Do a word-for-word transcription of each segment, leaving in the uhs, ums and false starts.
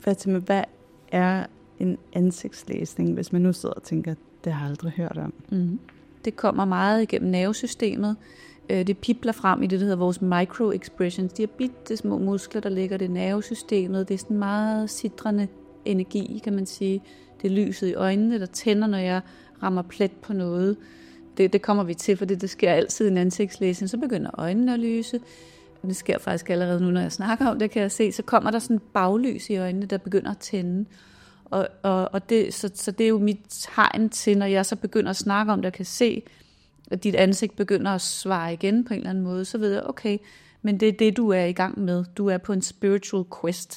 Fatima, hvad er en ansigtslæsning, hvis man nu sidder og tænker, det har jeg aldrig hørt om? Mm. Det kommer meget igennem nervesystemet. Det pipler frem i det, der hedder vores micro-expressions. De er bitte små muskler, der ligger i det nervesystemet. Det er sådan meget sidrende energi, kan man sige. Det er lyset i øjnene, der tænder, når jeg rammer plet på noget. Det, det kommer vi til, for det, det sker altid i en ansigtslæsning. Så begynder øjnene at lyse. Det sker faktisk allerede nu, når jeg snakker om det, kan jeg se. Så kommer der sådan baglys i øjnene, der begynder at tænde. Og, og, og det, så, så det er jo mit tegn til, når jeg så begynder at snakke om det, og kan se, at dit ansigt begynder at svare igen på en eller anden måde, så ved jeg, okay, men det er det, du er i gang med. Du er på en spiritual quest.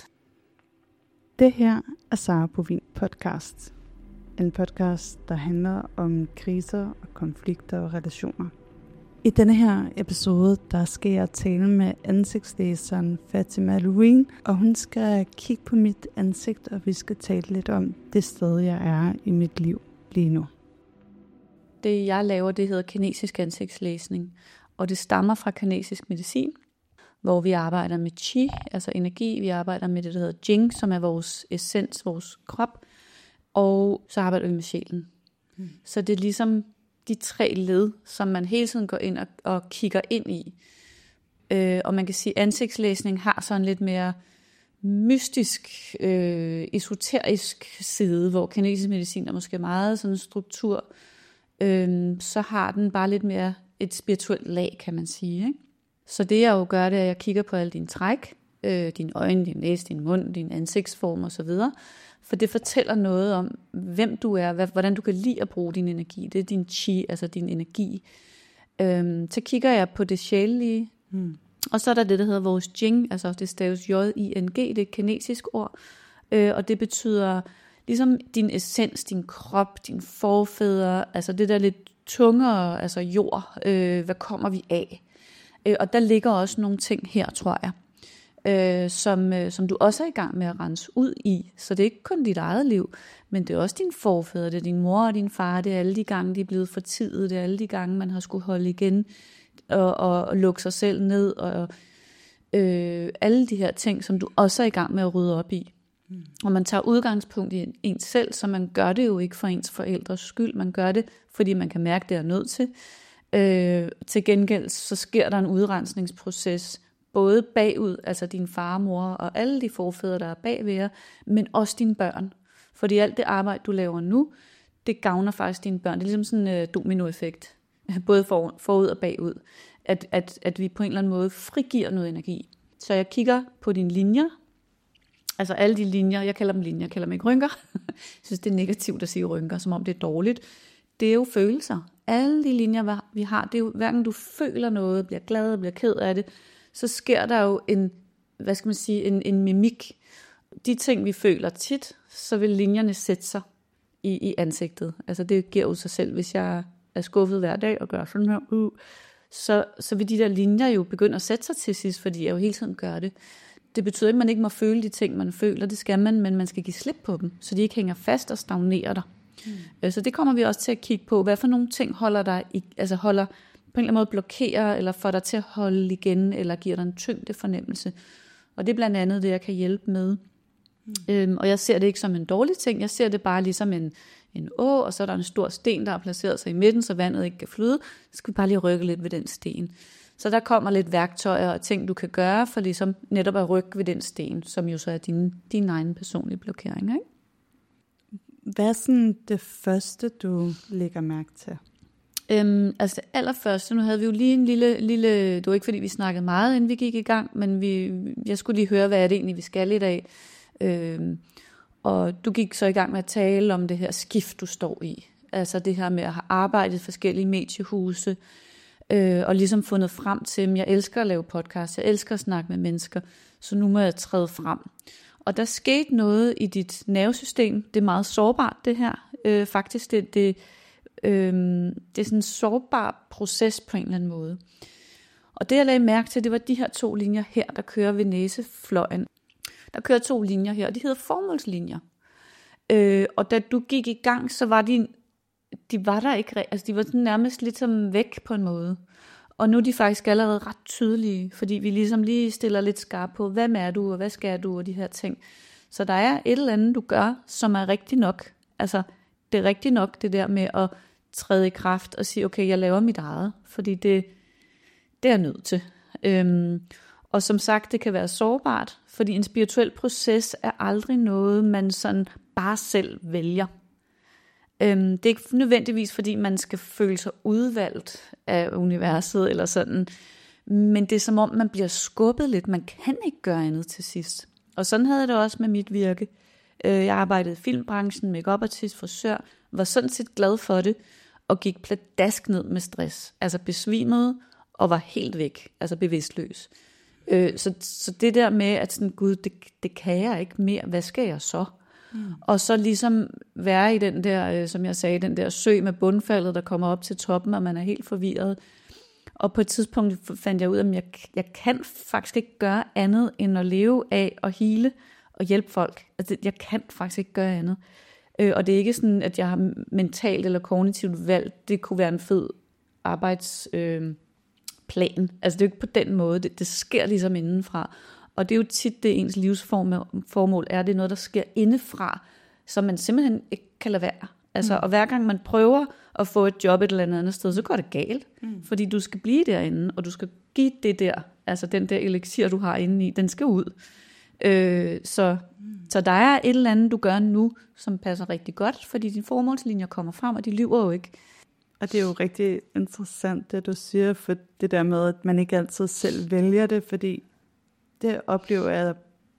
Det her er Sara Bovin podcast. En podcast, der handler om kriser og konflikter og relationer. I denne her episode, der skal jeg tale med ansigtslæseren Fatima Louine, og hun skal kigge på mit ansigt, og vi skal tale lidt om det sted, jeg er i mit liv lige nu. Det jeg laver, det hedder kinesisk ansigtslæsning, og det stammer fra kinesisk medicin, hvor vi arbejder med qi, altså energi. Vi arbejder med det, der hedder jing, som er vores essens, vores krop, og så arbejder vi med sjælen. Mm. Så det er ligesom de tre led, som man hele tiden går ind og, og kigger ind i. Øh, og man kan sige, at ansigtslæsning har sådan lidt mere mystisk, øh, esoterisk side, hvor kinesisk medicin er måske meget sådan en struktur. Øh, så har den bare lidt mere et spirituelt lag, kan man sige. Ikke? Så det jeg jo gør, det er, at jeg kigger på alle dine træk, øh, dine øjne, din næse, din mund, din ansigtsform osv., for det fortæller noget om, hvem du er, hvad, hvordan du kan lide at bruge din energi. Det er din chi, altså din energi. Øhm, så kigger jeg på det sjælelige. Hmm. Og så er der det, der hedder vores jing, altså det staves J I N G, det er et kinesisk ord. Øh, og det betyder ligesom din essens, din krop, din forfædre, altså det der lidt tungere, altså jord, øh, hvad kommer vi af? Øh, og der ligger også nogle ting her, tror jeg. Øh, som, øh, som du også er i gang med at rense ud i. Så det er ikke kun dit eget liv, men det er også din forfædre, det er din mor og din far, det er alle de gange, de er blevet fortidet, det er alle de gange, man har skulle holde igen og, og, og lukke sig selv ned, og øh, alle de her ting, som du også er i gang med at rydde op i. Mm. Og man tager udgangspunkt i ens selv, så man gør det jo ikke for ens forældres skyld, man gør det, fordi man kan mærke, det er nødt til. Øh, til gengæld, så sker der en udrensningsproces, både bagud, altså din far og mor og alle de forfædre, der er bagved jer, men også dine børn. Fordi alt det arbejde, du laver nu, det gavner faktisk dine børn. Det er ligesom sådan en uh, dominoeffekt, både for, forud og bagud, at, at, at vi på en eller anden måde frigiver noget energi. Så jeg kigger på dine linjer, altså alle de linjer, jeg kalder dem linjer, jeg kalder dem ikke rynker. Jeg synes, det er negativt at sige rynker, som om det er dårligt. Det er jo følelser. Alle de linjer, vi har, det er jo, hverken du føler noget, bliver glad, bliver ked af det, så sker der jo en, hvad skal man sige, en, en mimik. De ting, vi føler tit, så vil linjerne sætte sig i, i ansigtet. Altså det giver jo sig selv, hvis jeg er skuffet hver dag og gør sådan her, uh, så, så vil de der linjer jo begynde at sætte sig til sidst, fordi jeg jo hele tiden gør det. Det betyder ikke, at man ikke må føle de ting, man føler. Det skal man, men man skal give slip på dem, så de ikke hænger fast og stagnerer der. Mm. Så det kommer vi også til at kigge på. Hvad for nogle ting holder dig, i, altså holder på en eller anden måde blokerer, eller får dig til at holde igen, eller giver dig en tyngde fornemmelse. Og det er blandt andet det, jeg kan hjælpe med. Mm. Øhm, og jeg ser det ikke som en dårlig ting, jeg ser det bare ligesom en, en å, og så er der en stor sten, der har placeret sig i midten, så vandet ikke kan flyde. Så skal vi bare lige rykke lidt ved den sten. Så der kommer lidt værktøjer og ting, du kan gøre, for ligesom netop at rykke ved den sten, som jo så er din, din egen personlige blokering. Ikke? Hvad er sådan det første, du lægger mærke til? Øhm, altså det allerførste, nu havde vi jo lige en lille, lille, det var ikke fordi vi snakkede meget, inden vi gik i gang, men vi, jeg skulle lige høre, hvad er det egentlig, vi skal i dag. Øhm, og du gik så i gang med at tale om det her skift, du står i. Altså det her med at have arbejdet i forskellige mediehuse, øh, og ligesom fundet frem til, at jeg elsker at lave podcast, jeg elsker at snakke med mennesker, så nu må jeg træde frem. Og der skete noget i dit nervesystem, det er meget sårbart det her, øh, faktisk det, det Øhm, det er sådan en sårbar proces på en eller anden måde. Og det jeg lagde mærke til, det var de her to linjer her, der kører ved næsefløjen. Der kører to linjer her, og de hedder formålslinjer. Øh, og da du gik i gang, så var de, de var der ikke, altså de var sådan nærmest lidt som væk på en måde. Og nu er de faktisk allerede ret tydelige, fordi vi ligesom lige stiller lidt skarpt på, hvem er du, og hvad skal du, og de her ting. Så der er et eller andet, du gør, som er rigtigt nok. Altså, det er rigtigt nok, det der med at træde i kraft og sige, okay, jeg laver mit eget, fordi det, det er jeg nødt til. Øhm, og som sagt, det kan være sårbart, fordi en spirituel proces er aldrig noget, man sådan bare selv vælger. Øhm, det er ikke nødvendigvis, fordi man skal føle sig udvalgt af universet eller sådan, men det er som om, man bliver skubbet lidt. Man kan ikke gøre andet til sidst. Og sådan havde jeg det også med mit virke. Jeg arbejdede i filmbranchen, make-up-artist, frisør, var sådan set glad for det, og gik pladask ned med stress. Altså besvimede og var helt væk, altså bevidstløs. Så, så det der med, at sådan, gud, det, det kan jeg ikke mere, hvad skal jeg så? Mm. Og så ligesom være i den der, som jeg sagde, den der sø med bundfaldet, der kommer op til toppen, og man er helt forvirret. Og på et tidspunkt fandt jeg ud af, at jeg, jeg kan faktisk ikke gøre andet, end at leve af og hele og hjælpe folk. Altså, jeg kan faktisk ikke gøre andet. Øh, og det er ikke sådan, at jeg har mentalt eller kognitivt valgt, det kunne være en fed arbejdsplan. Øh, plan. Altså det er jo ikke på den måde, det, det sker ligesom indenfra. Og det er jo tit det, ens livsformål er, det er noget, der sker indefra, som man simpelthen ikke kan lade være. Altså, mm. Og hver gang man prøver at få et job et eller andet sted, så går det galt. Mm. Fordi du skal blive derinde, og du skal give det der, altså den der elixir, du har inde i, den skal ud. Øh, så, mm. så der er et eller andet, du gør nu, som passer rigtig godt, fordi dine formålslinjer kommer frem, og de lyver jo ikke. Og det er jo rigtig interessant, det du siger, for det der med, at man ikke altid selv vælger det, fordi det oplever jeg, at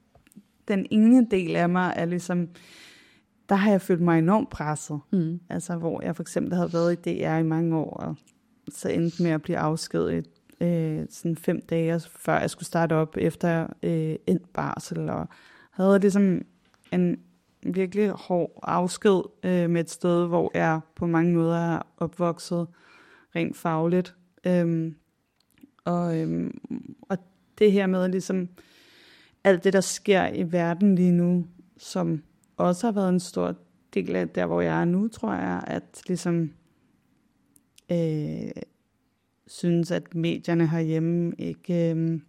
den ene del af mig er ligesom, der har jeg følt mig enormt presset. Mm. Altså hvor jeg for eksempel havde været i D R i mange år, og så endte med at blive afskediget øh, sådan fem dage, før jeg skulle starte op efter øh, endt barsel, og havde ligesom en virkelig hård afsked øh, med et sted, hvor jeg på mange måder er opvokset rent fagligt. Øhm, og, øhm, og det her med ligesom alt det, der sker i verden lige nu, som også har været en stor del af der, hvor jeg er nu, tror jeg, at ligesom øh, synes, at medierne herhjemme ikke, øh,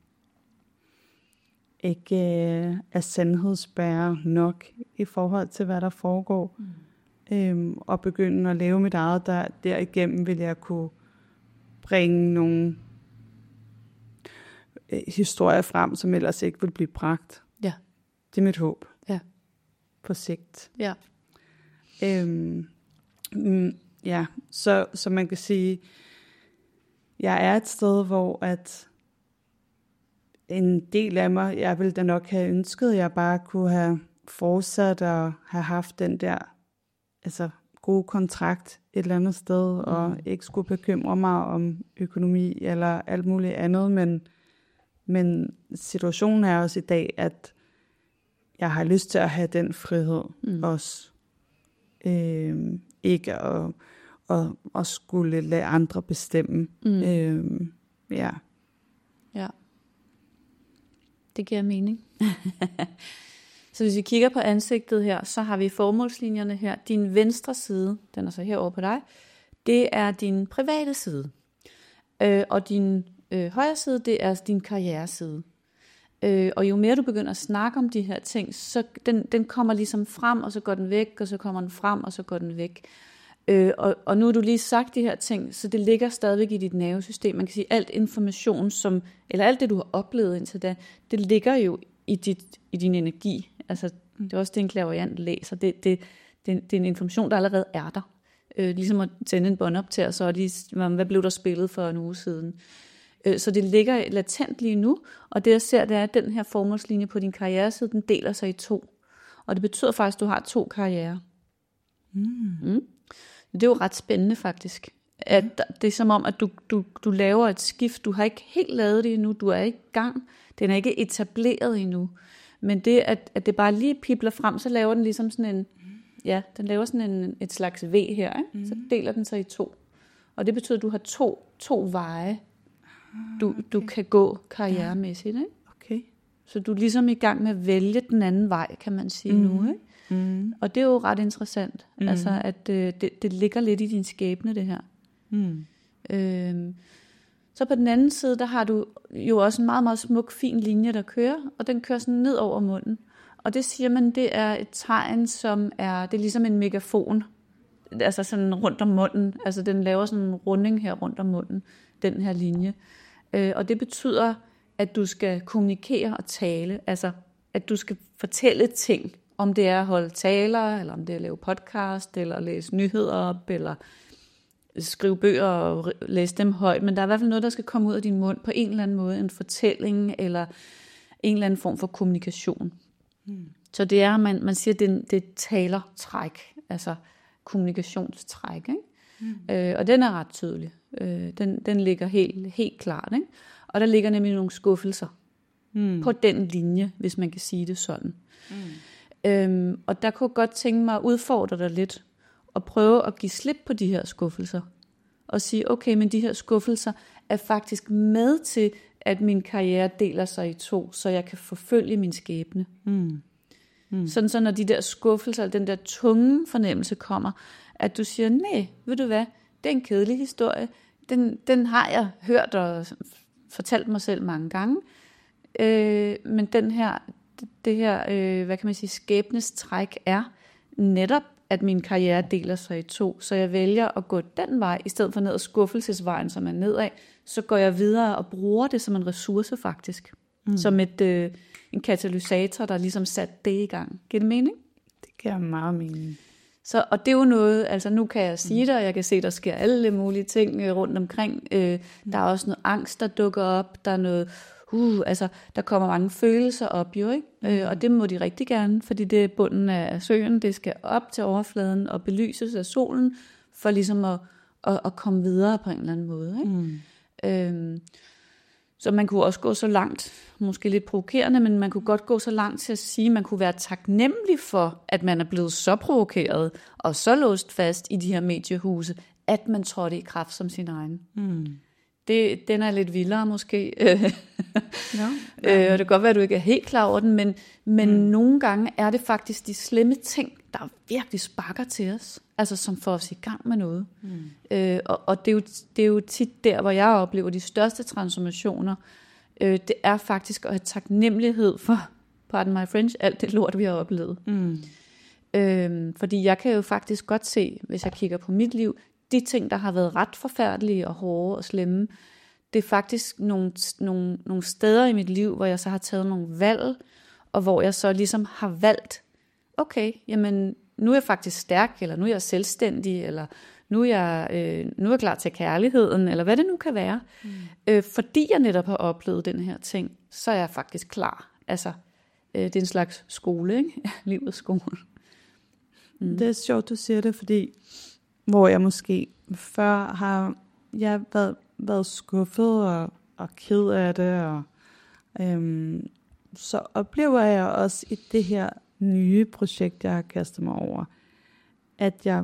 ikke øh, er sandhedsbærer nok i forhold til, hvad der foregår. Mm. Øhm, og begynde at leve mit eget, der derigennem vil jeg kunne bringe nogle øh, historier frem, som ellers ikke vil blive bragt. Ja. Det er mit håb. Ja. På sigt. Ja. Øhm, mm, ja, så, så man kan sige, jeg er et sted, hvor at en del af mig, jeg ville da nok have ønsket, at jeg bare kunne have fortsat og have haft den der altså gode kontrakt et eller andet sted, mm. og ikke skulle bekymre mig om økonomi eller alt muligt andet, men, men situationen er også i dag, at jeg har lyst til at have den frihed mm. også. Øhm, ikke at, at, at skulle lade andre bestemme. Mm. Øhm, ja. Ja. Det giver mening. Så hvis vi kigger på ansigtet her, så har vi formålslinjerne her. Din venstre side, den er så herovre på dig, det er din private side. Øh, og din øh, højre side, det er din karriereside. Øh, og jo mere du begynder at snakke om de her ting, så den, den kommer ligesom frem, og så går den væk, og så kommer den frem, og så går den væk. Øh, og, og nu har du lige sagt de her ting, så det ligger stadigvæk i dit nervesystem. Man kan sige, alt information, som, eller alt det, du har oplevet indtil da, det ligger jo i, dit, i din energi. Altså, det er også det, en clairvoyant læser. Det, det, det, det er en information, der allerede er der. Øh, ligesom at tænde en båndoptager, så er de, hvad blev der spillet for en uge siden. Øh, så det ligger latent lige nu, og det jeg ser, det er, at den her formålslinje på din karriereside, den deler sig i to. Og det betyder faktisk, at du har to karrierer. Mm. Mm. Det er jo ret spændende faktisk. At det er som om, at du, du, du laver et skift. Du har ikke helt lavet det endnu. Du er ikke i gang. Den er ikke etableret endnu. Men det, at, at det bare lige pibler frem, så laver den ligesom sådan en, ja, den laver sådan en, et slags V her. Ikke? Mm. Så deler den sig i to. Og det betyder, at du har to, to veje, du, okay. du kan gå karrieremæssigt. Ikke? Okay. Så du er ligesom i gang med at vælge den anden vej, kan man sige mm. nu. Ikke? Mm. Og det er jo ret interessant, mm. altså at øh, det, det ligger lidt i din skæbne, det her. Mm. Øhm, så på den anden side, der har du jo også en meget, meget smuk, fin linje, der kører, og den kører sådan ned over munden. Og det siger man, det er et tegn, som er, det er ligesom en megafon, altså sådan rundt om munden, altså den laver sådan en runding her rundt om munden, den her linje. Øh, og det betyder, at du skal kommunikere og tale, altså at du skal fortælle ting, om det er at holde taler, eller om det er at lave podcast, eller læse nyheder op, eller skrive bøger og læse dem højt, men der er i hvert fald noget, der skal komme ud af din mund på en eller anden måde, en fortælling, eller en eller anden form for kommunikation. Hmm. Så det er, man, man siger, det, det talertræk, altså kommunikationstræk, ikke? Hmm. Øh, og den er ret tydelig. Øh, den, den ligger helt, helt klart, ikke? Og der ligger nemlig nogle skuffelser hmm. på den linje, hvis man kan sige det sådan. Hmm. Øhm, og der kunne jeg godt tænke mig at udfordre dig lidt, og prøve at give slip på de her skuffelser, og sige, okay, men de her skuffelser er faktisk med til, at min karriere deler sig i to, så jeg kan forfølge min skæbne. Mm. Mm. Sådan så når de der skuffelser, den der tunge fornemmelse kommer, at du siger, nej, ved du hvad, det er en kedelig historie, den, den har jeg hørt og fortalt mig selv mange gange, øh, men den her, det her, øh, hvad kan man sige, skæbnestræk er netop, at min karriere deler sig i to, så jeg vælger at gå den vej, i stedet for ned ad skuffelsesvejen, som er nedad, så går jeg videre og bruger det som en ressource faktisk, mm. som et, øh, en katalysator, der ligesom sat det i gang. Giver det mening? Det giver meget mening. Så, og det er jo noget, altså nu kan jeg sige det, og jeg kan se, der sker alle mulige ting rundt omkring. Øh, mm. Der er også noget angst, der dukker op, der er noget, uh, altså der kommer mange følelser op jo, ikke? Mm. Øh, og det må de rigtig gerne, fordi det er bunden af søen, det skal op til overfladen og belyses af solen, for ligesom at, at, at komme videre på en eller anden måde, ikke? Mm. Øhm, så man kunne også gå så langt, måske lidt provokerende, men man kunne godt gå så langt til at sige, at man kunne være taknemmelig for, at man er blevet så provokeret og så låst fast i de her mediehuse, at man trådte i kraft som sin egen. Mm. Det, den er lidt vildere måske. Ja. Ja. Øh, og det kan godt være, at du ikke er helt klar over den, men, men mm. nogle gange er det faktisk de slemme ting, der virkelig sparker til os, altså som får os i gang med noget. Mm. Øh, og og det, er jo, det er jo tit der, hvor jeg oplever de største transformationer. Øh, det er faktisk at have taknemmelighed for, pardon my French, alt det lort, vi har oplevet. Mm. Øh, fordi jeg kan jo faktisk godt se, hvis jeg kigger på mit liv, de ting, der har været ret forfærdelige og hårde og slemme, det er faktisk nogle, nogle, nogle steder i mit liv, hvor jeg så har taget nogle valg, og hvor jeg så ligesom har valgt, okay, jamen nu er jeg faktisk stærk, eller nu er jeg selvstændig, eller nu er jeg, øh, nu er jeg klar til kærligheden, eller hvad det nu kan være. Mm. Øh, fordi jeg netop har oplevet den her ting, så er jeg faktisk klar. Altså, øh, det er en slags skole, ikke? Livets skole. Mm. Det er sjovt, du siger det, fordi hvor jeg måske før har jeg været, været skuffet og, og ked af det, og øhm, så oplever jeg også i det her nye projekt, jeg har kastet mig over, at jeg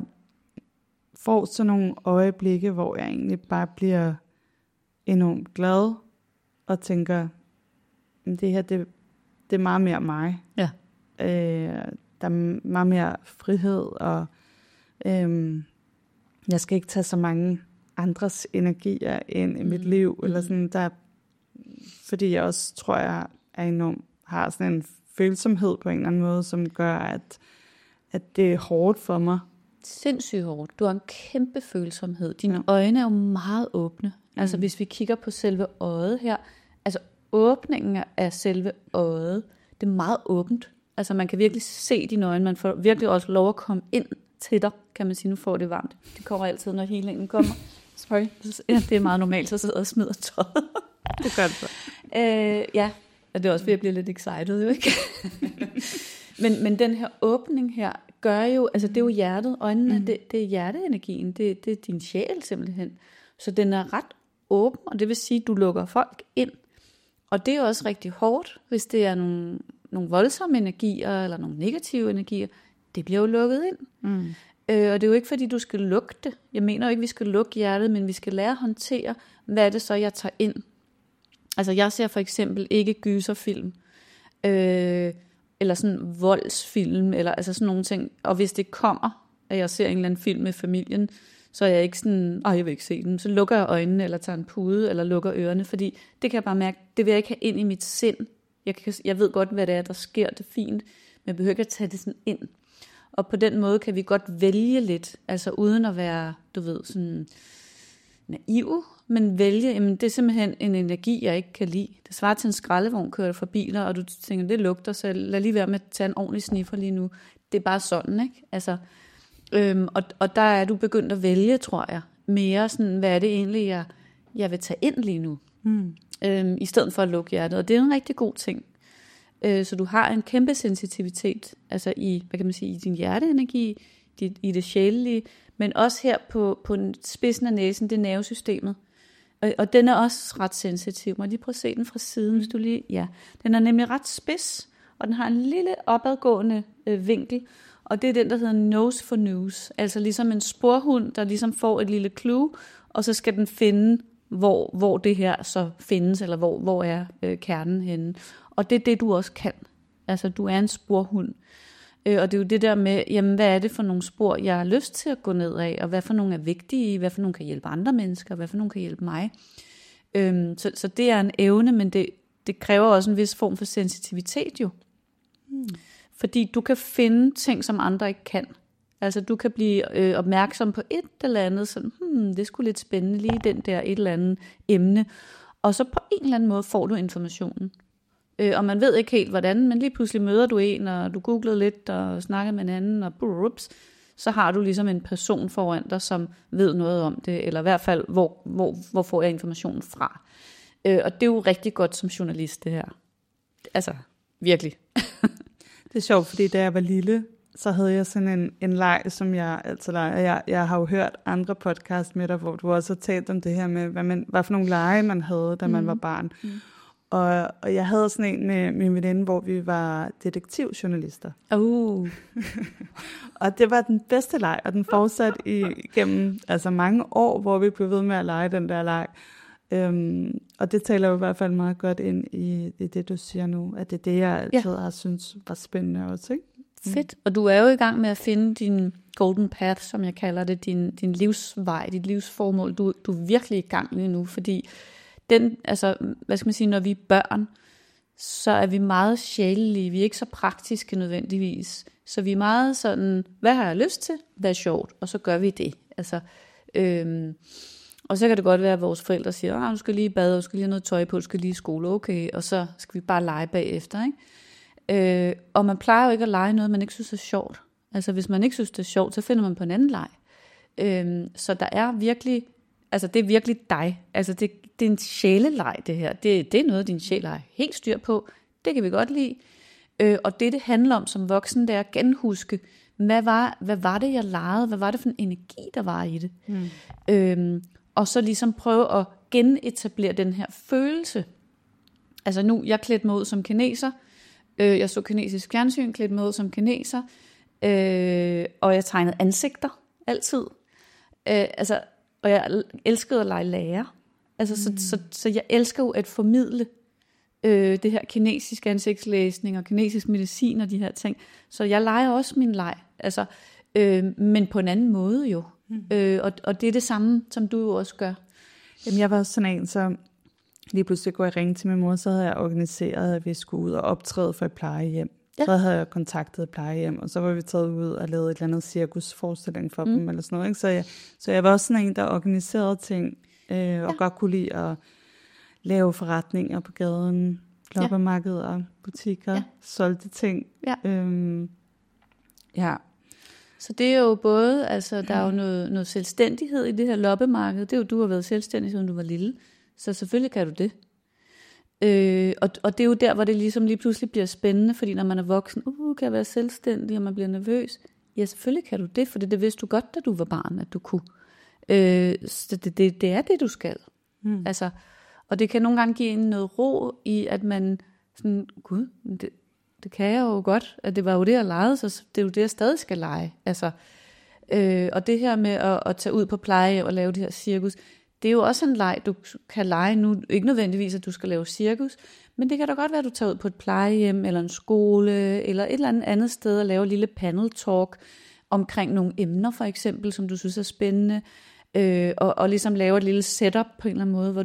får sådan nogle øjeblikke, hvor jeg egentlig bare bliver enormt glad, og tænker, det her, det, det er meget mere mig. Ja. Øh, der er meget mere frihed, og øhm, jeg skal ikke tage så mange andres energier ind i mit mm. liv, eller sådan der, fordi jeg også tror, jeg er enormt, har sådan en følsomhed på en eller anden måde, som gør, at, at det er hårdt for mig. Sindssygt hårdt. Du har en kæmpe følsomhed. Dine ja. øjne er jo meget åbne. Mm. Altså hvis vi kigger på selve øjet her, altså åbningen af selve øjet, det er meget åbent. Altså man kan virkelig se dine øjne, man får virkelig også lov at komme ind til dig, kan man sige, nu får det varmt. Det kommer altid, når healingen kommer. Sorry. Ja, det er meget normalt, så sidder jeg og smider tøjet. Det gør det så. Øh, ja, og det er også ved at blive lidt excited, jo ikke? men, men den her åbning her, gør jo, altså det er jo hjertet, øjnene, mm. det, det er hjerteenergien, det, det er din sjæl simpelthen. Så den er ret åben, og det vil sige, at du lukker folk ind. Og det er også rigtig hårdt, hvis det er nogle, nogle voldsomme energier, eller nogle negative energier. Det bliver jo lukket ind. Mm. Øh, og det er jo ikke, fordi du skal lukke det. Jeg mener jo ikke, vi skal lukke hjertet, men vi skal lære at håndtere, hvad er det så, jeg tager ind. Altså jeg ser for eksempel ikke gyserfilm, øh, eller sådan voldsfilm, eller altså sådan nogle ting. Og hvis det kommer, at jeg ser en eller anden film med familien, så er jeg ikke sådan, åh, jeg vil ikke se den. Så lukker jeg øjnene, eller tager en pude, eller lukker ørerne, fordi det kan jeg bare mærke, det vil jeg ikke have ind i mit sind. Jeg, kan, jeg ved godt, hvad det er, der sker, det er fint, men jeg behøver ikke at tage det sådan ind. Og på den måde kan vi godt vælge lidt, altså uden at være, du ved, sådan naiv, men vælge, jamen det er simpelthen en energi, jeg ikke kan lide. Det svarer til en skraldevogn kører fra biler, og du tænker, det lugter, så lad lige være med at tage en ordentlig sniffer lige nu. Det er bare sådan, ikke? Altså, øhm, og, og der er du begyndt at vælge, tror jeg, mere sådan, hvad er det egentlig, jeg, jeg vil tage ind lige nu, mm. øhm, i stedet for at lukke hjertet. Og det er en rigtig god ting. Øh, så du har en kæmpe sensitivitet, altså i, hvad kan man sige, i din hjerteenergi, dit, i det sjælelige, men også her på, på spidsen af næsen, det er nervesystemet. Og, og den er også ret sensitiv. Må jeg lige prøve at se den fra siden, hvis du lige... Ja, den er nemlig ret spids, og den har en lille opadgående øh, vinkel, og det er den, der hedder nose for news. Altså ligesom en sporhund, der ligesom får et lille clue, og så skal den finde, hvor, hvor det her så findes, eller hvor, hvor er øh, kernen henne. Og det er det, du også kan. Altså, du er en sporhund. Øh, og det er jo det der med, jamen, hvad er det for nogle spor, jeg har lyst til at gå ned af, og hvad for nogle er vigtige, hvad for nogle kan hjælpe andre mennesker, hvad for nogle kan hjælpe mig. Øhm, så, så det er en evne, men det, det kræver også en vis form for sensitivitet jo. Hmm. Fordi du kan finde ting, som andre ikke kan. Altså, du kan blive øh, opmærksom på et eller andet, sådan, hmm, det er sgu lidt spændende, lige den der et eller andet emne. Og så på en eller anden måde får du informationen. Øh, og man ved ikke helt hvordan, men lige pludselig møder du en, og du googlede lidt og snakkede med en anden, og brups, så har du ligesom en person foran dig, som ved noget om det, eller i hvert fald, hvor, hvor, hvor får jeg informationen fra. Øh, og det er jo rigtig godt som journalist, det her. Altså, virkelig. Det er sjovt, fordi da jeg var lille, så havde jeg sådan en, en leg, som jeg altid leger. Jeg, jeg har jo hørt andre podcast med dig, hvor du også har talt om det her med, hvad, man, hvad for nogle lege man havde, da man mm. var barn. Mm. Og, og jeg havde sådan en med min veninde, hvor vi var detektivjournalister. Uh. Og det var den bedste leg, og den fortsatte igennem altså mange år, hvor vi blev ved med at lege den der leg. Øhm, og det taler jo i hvert fald meget godt ind i, i det, du siger nu, at det er det, jeg altid ja. har syntes var spændende også, ikke? Mm. Fedt. Og du er jo i gang med at finde din golden path, som jeg kalder det, din, din livsvej, dit livsformål. Du, du er virkelig i gang lige nu, fordi den, altså, hvad skal man sige, når vi er børn, så er vi meget sjælelige, vi er ikke så praktiske nødvendigvis. Så vi er meget sådan, hvad har jeg lyst til? Hvad er sjovt? Og så gør vi det. Altså, øhm, og så kan det godt være, at vores forældre siger, ah, du skal lige bade, du skal lige have noget tøj på, du skal lige i skole, okay, og så skal vi bare lege bagefter, ikke? Øh, og man plejer jo ikke at lege noget, man ikke synes er sjovt. Altså hvis man ikke synes det er sjovt, så finder man på en anden leg. Øh, så der er virkelig, altså det er virkelig dig. Altså det, det er en sjæleleg det her. Det, det er noget, din sjæl har helt styr på. Det kan vi godt lide. Øh, og det det handler om som voksen, det er at genhuske, hvad var, hvad var det jeg legede? Hvad var det for en energi, der var i det? Mm. Øh, og så ligesom prøve at genetablere den her følelse. Altså nu, jeg klædte mig ud som kineser. Øh, jeg så kinesisk fjernsyn, klædte mig ud som kineser. Øh, og jeg tegnede ansigter altid. Øh, altså, og jeg elskede at lege lærer. Altså, mm. så, så, så jeg elsker jo at formidle øh, det her kinesisk ansigtslæsning og kinesisk medicin og de her ting. Så jeg leger også min leg. Altså, øh, men på en anden måde jo. Mm. Øh, og, og det er det samme, som du jo også gør. Jamen, jeg var også sådan en, så lige pludselig kunne jeg ringe til min mor, så havde jeg organiseret, at vi skulle ud og optræde for et plejehjem. Ja. Så havde jeg kontaktet et plejehjem, og så var vi taget ud og lavet et eller andet cirkusforestilling for mm. dem, eller sådan noget. Ikke? Så, jeg, så jeg var også sådan en, der organiserede ting, øh, og ja. godt kunne lide at lave forretninger på gaden, loppemarkeder, ja. butikker, ja. solgte ting. Ja. Øhm, ja. Så det er jo både, altså der er jo noget, noget selvstændighed i det her loppemarked. Det er jo, du har været selvstændig, siden du var lille. Så selvfølgelig kan du det. Øh, og, og det er jo der, hvor det ligesom lige pludselig bliver spændende, fordi når man er voksen, uh, kan jeg være selvstændig, og man bliver nervøs. Ja, selvfølgelig kan du det, for det, det vidste du godt, da du var barn, at du kunne. Øh, så det, det, det er det, du skal. Mm. Altså, og det kan nogle gange give en noget ro i, at man sådan, gud, det, det kan jeg jo godt, at det var jo det, jeg legede, så det er jo det, jeg stadig skal lege. Altså, øh, og det her med at, at tage ud på plejehjem og lave det her cirkus, det er jo også en leg, du kan lege nu. Ikke nødvendigvis, at du skal lave cirkus, men det kan da godt være, at du tager ud på et plejehjem, eller en skole, eller et eller andet andet sted, og laver et lille panel talk omkring nogle emner, for eksempel, som du synes er spændende, øh, og, og ligesom laver et lille setup på en eller anden måde, hvor du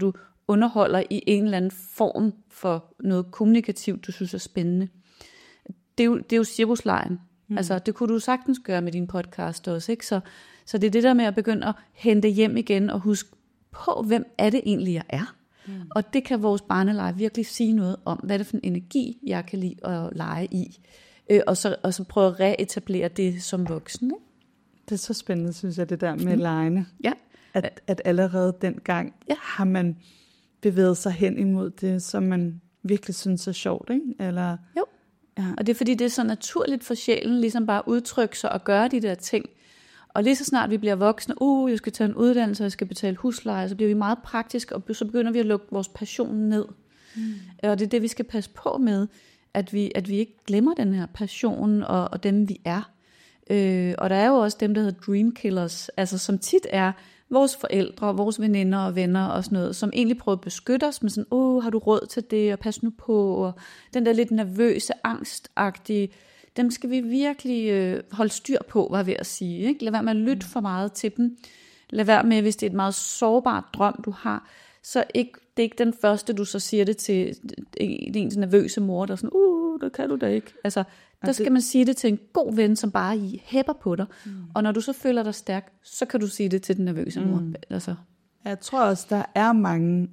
underholder i en eller anden form for noget kommunikativt, du synes er spændende. Det er jo, det er jo cirkuslejen. Mm. Altså, det kunne du sagtens gøre med din podcast også, ikke? Så, så det er det der med at begynde at hente hjem igen og huske på, hvem er det egentlig, jeg er. Mm. Og det kan vores barneleje virkelig sige noget om, hvad er det for en energi, jeg kan lide at lege i. Øh, og, så, og så prøve at reetablere det som voksen. Ikke? Det er så spændende, synes jeg, det der med mm. legene. Ja. At, at allerede dengang ja. har man bevæget sig hen imod det, som man virkelig synes er sjovt, ikke? Eller, jo, ja. Og det er fordi, det er så naturligt for sjælen, ligesom bare at udtrykke sig og gøre de der ting. Og lige så snart vi bliver voksne, uh, jeg skal tage en uddannelse, jeg skal betale husleje, så bliver vi meget praktiske, og så begynder vi at lukke vores passion ned. Mm. Og det er det, vi skal passe på med, at vi, at vi ikke glemmer den her passion og, og dem, vi er. Øh, og der er jo også dem, der hedder dream killers, altså som tit er vores forældre, vores veninder og venner og sådan noget, som egentlig prøver at beskytte os med sådan, åh, oh, har du råd til det, og pas nu på, og den der lidt nervøse, angstagtige, dem skal vi virkelig øh, holde styr på, var jeg ved at sige. Ikke? Lad være med at lytte for meget til dem. Lad være med, hvis det er et meget sårbart drøm, du har, så ikke, det er ikke den første, du så siger det til ens nervøse mor, der er sådan, uh, det kan du da ikke. Altså, der skal man sige det til en god ven, som bare I hæpper på dig. Mm. Og når du så føler dig stærk, så kan du sige det til den nervøse mor. Mm. Altså. Jeg tror også, der er mange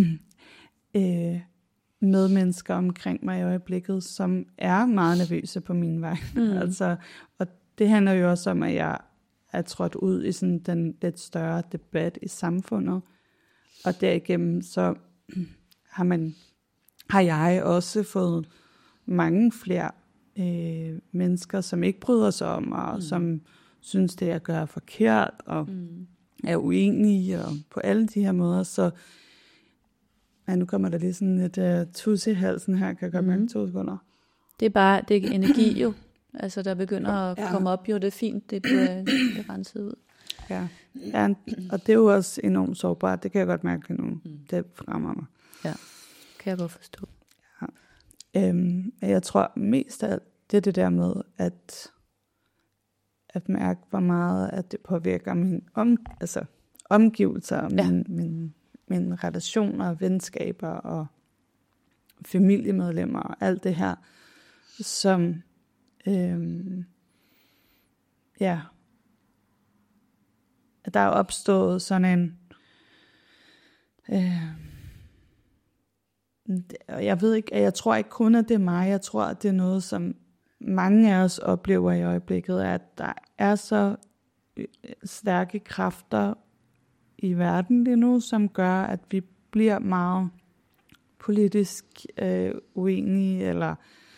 øh, medmennesker omkring mig i øjeblikket, som er meget nervøse på min vej. Mm. altså, og det handler jo også om, at jeg er trådt ud i sådan den lidt større debat i samfundet. Og derigennem så har man, har jeg også fået mange flere øh, mennesker, som ikke bryder sig om mig, og mm. som synes, det jeg gør er forkert, og mm. er uenige, og på alle de her måder. Så ja, nu kommer der lige sådan et uh, tus i halsen her, kan jeg godt mærke mm. to sekunder. Det er bare, det er energi jo, altså der begynder at ja. komme op, jo det er fint, det bliver, det bliver renset ud. Ja. ja, og det er jo også enormt sårbart, det kan jeg godt mærke nu, mm. det fremmer mig. Ja, kan jeg godt forstå. Ja. Øhm, jeg tror mest af alt, det er det der med, at, at mærke, hvor meget at det påvirker min om, altså, omgivelser, og ja. min, min, mine relationer, venskaber og familiemedlemmer og alt det her, som øhm, ja, der er opstået sådan en øh, jeg ved ikke, jeg tror ikke kun, at det er mig, jeg tror, at det er noget, som mange af os oplever i øjeblikket, at der er så stærke kræfter i verden lige nu, som gør, at vi bliver meget politisk øh, uenige, eller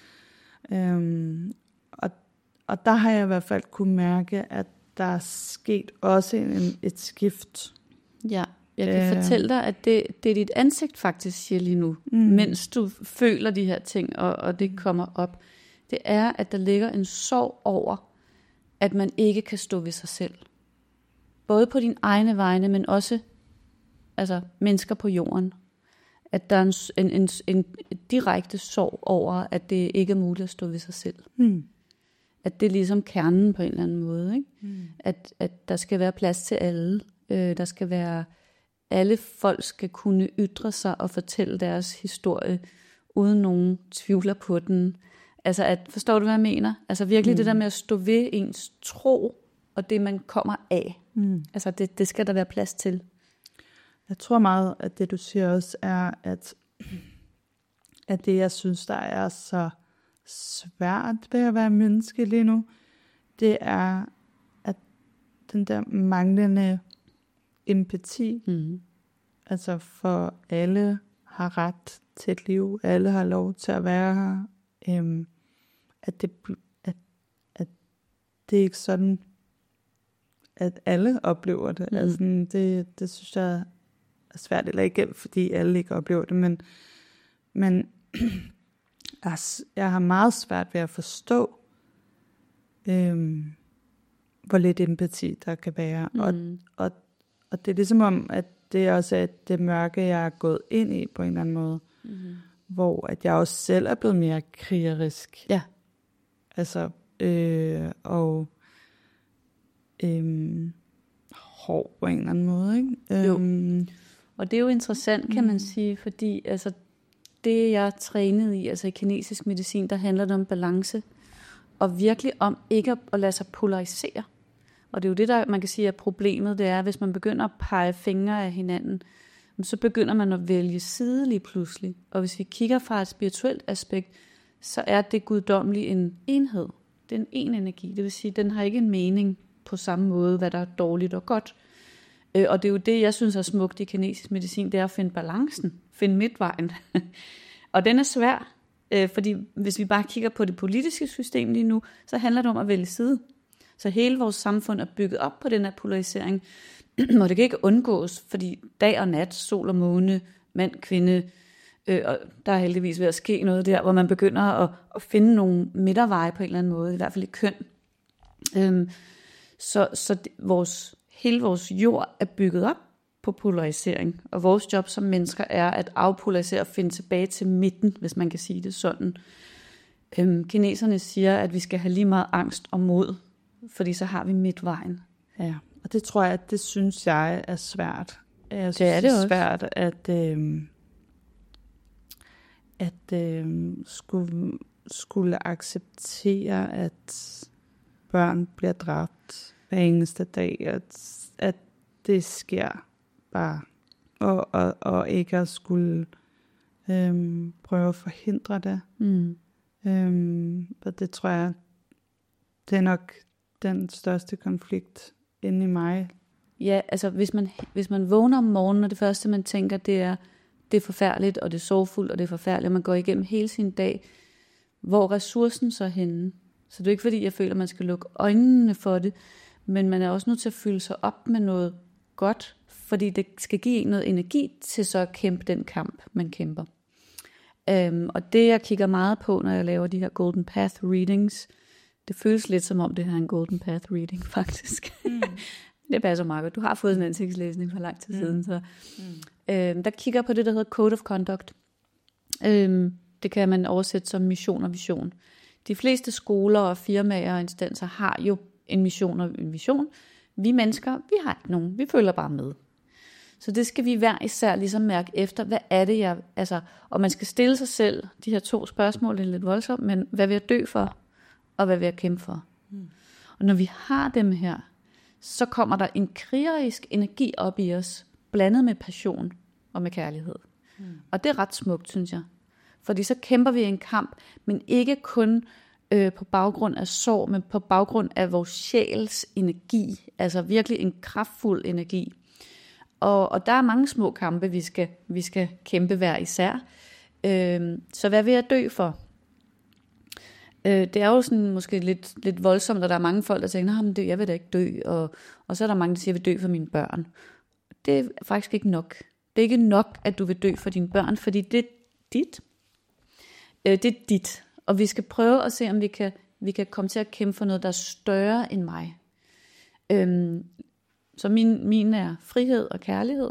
øhm, og, og der har jeg i hvert fald kunne mærke, at der er sket også en, et skift. Ja, jeg kan øh. fortælle dig, at det, det er dit ansigt faktisk siger lige nu, mm. mens du føler de her ting, og, og det kommer op. Det er, at der ligger en sorg over, at man ikke kan stå ved sig selv. Både på din egne vegne, men også altså, mennesker på jorden. At der er en, en, en, en direkte sorg over, at det ikke er muligt at stå ved sig selv. Mm. At det er ligesom kernen på en eller anden måde. Ikke? Mm. At, at der skal være plads til alle. Øh, der skal være, alle folk skal kunne ytre sig og fortælle deres historie, uden nogen tvivler på den. Altså, at, forstår du, hvad jeg mener? Altså virkelig mm. det der med at stå ved ens tro, og det man kommer af. Mm. Altså det, det skal der være plads til. Jeg tror meget, at det du siger også er, at, at det jeg synes, der er så svært ved at være menneske lige nu, det er, at den der manglende empati, mm. altså for alle har ret til et liv, alle har lov til at være her, øhm, at, det, at, at det er ikke sådan, at alle oplever det. Mm. Altså, det, det synes jeg er svært, eller ikke fordi alle ikke oplever det, men, men jeg har meget svært ved at forstå, øhm, hvor lidt empati der kan være. Mm. Og, og, og det er ligesom om, at det også er det mørke, jeg er gået ind i på en eller anden måde, mm. hvor at jeg også selv er blevet mere krigerisk. Ja. Altså, øh, og øhm, hård på en eller anden måde, ikke? Jo. Øhm, Og det er jo interessant, kan man sige, fordi altså, det, jeg er trænet i, altså i kinesisk medicin, der handler det om balance, og virkelig om ikke at, at lade sig polarisere. Og det er jo det, der man kan sige er problemet, det er, hvis man begynder at pege fingre af hinanden, så begynder man at vælge side lige pludselig. Og hvis vi kigger fra et spirituelt aspekt, så er det guddommelige en enhed. Det er en en energi, det vil sige, den har ikke en mening på samme måde, hvad der er dårligt og godt. Og det er jo det, jeg synes er smukt i kinesisk medicin, det er at finde balancen, finde midtvejen. Og den er svær, fordi hvis vi bare kigger på det politiske system lige nu, så handler det om at vælge side. Så hele vores samfund er bygget op på den her polarisering, og det kan ikke undgås, fordi dag og nat, sol og måne, mand, kvinde, øh, og der er heldigvis ved at ske noget der, hvor man begynder at, at finde nogle midterveje på en eller anden måde, i hvert fald i køn. Øhm, så så det, vores, hele vores jord er bygget op på polarisering, og vores job som mennesker er at afpolarisere og finde tilbage til midten, hvis man kan sige det sådan. Øhm, kineserne siger, at vi skal have lige meget angst og mod, fordi så har vi midtvejen. Ja, og det tror jeg, at det synes jeg er svært. Jeg synes, det er det, det er også. svært at, øh, at øh, skulle, skulle acceptere, at børn bliver dræbt hver eneste dag, at, at det sker bare, og, og, og ikke at skulle øh, prøve at forhindre det. Mm. Øh, og det tror jeg, det er nok den største konflikt inde i mig. Ja, altså hvis man, hvis man vågner om morgenen, og det første man tænker, det er, det er forfærdeligt, og det er sorgfuldt, og det er forfærdeligt, og man går igennem hele sin dag, hvor er ressourcen så henne? Så det er ikke fordi, jeg føler, at man skal lukke øjnene for det, men man er også nødt til at fylde sig op med noget godt, fordi det skal give en noget energi til så at kæmpe den kamp, man kæmper. Um, og det jeg kigger meget på, når jeg laver de her Golden Path readings, det føles lidt som om det her er en Golden Path reading faktisk. Mm. Det passer meget godt. Du har fået en ansigtslæsning for lang tid mm. siden. Så. Mm. Øhm, der kigger på det, der hedder Code of Conduct. Øhm, det kan man oversætte som mission og vision. De fleste skoler og firmaer og instanser har jo en mission og en vision. Vi mennesker, vi har ikke nogen. Vi følger bare med. Så det skal vi hver især ligesom mærke efter. Hvad er det, jeg... Altså, og man skal stille sig selv de her to spørgsmål, det er lidt voldsomt, men hvad vil jeg dø for? Og hvad vil jeg kæmpe for? Mm. Og når vi har dem her, så kommer der en krigerisk energi op i os, blandet med passion og med kærlighed. Mm. Og det er ret smukt, synes jeg. Fordi så kæmper vi en kamp, men ikke kun øh, på baggrund af sorg, men på baggrund af vores sjæls energi. Altså virkelig en kraftfuld energi. Og, og der er mange små kampe, vi skal, vi skal kæmpe hver især. Øh, så hvad vil jeg dø for? Det er jo sådan måske lidt, lidt voldsomt, og der er mange folk, der tænker, nej, jeg vil da ikke dø, og, og så er der mange, der siger, jeg vil dø for mine børn. Det er faktisk ikke nok. Det er ikke nok, at du vil dø for dine børn, fordi det er dit. Det er dit, og vi skal prøve at se, om vi kan, vi kan komme til at kæmpe for noget, der er større end mig. Øhm, så min, min er frihed og kærlighed.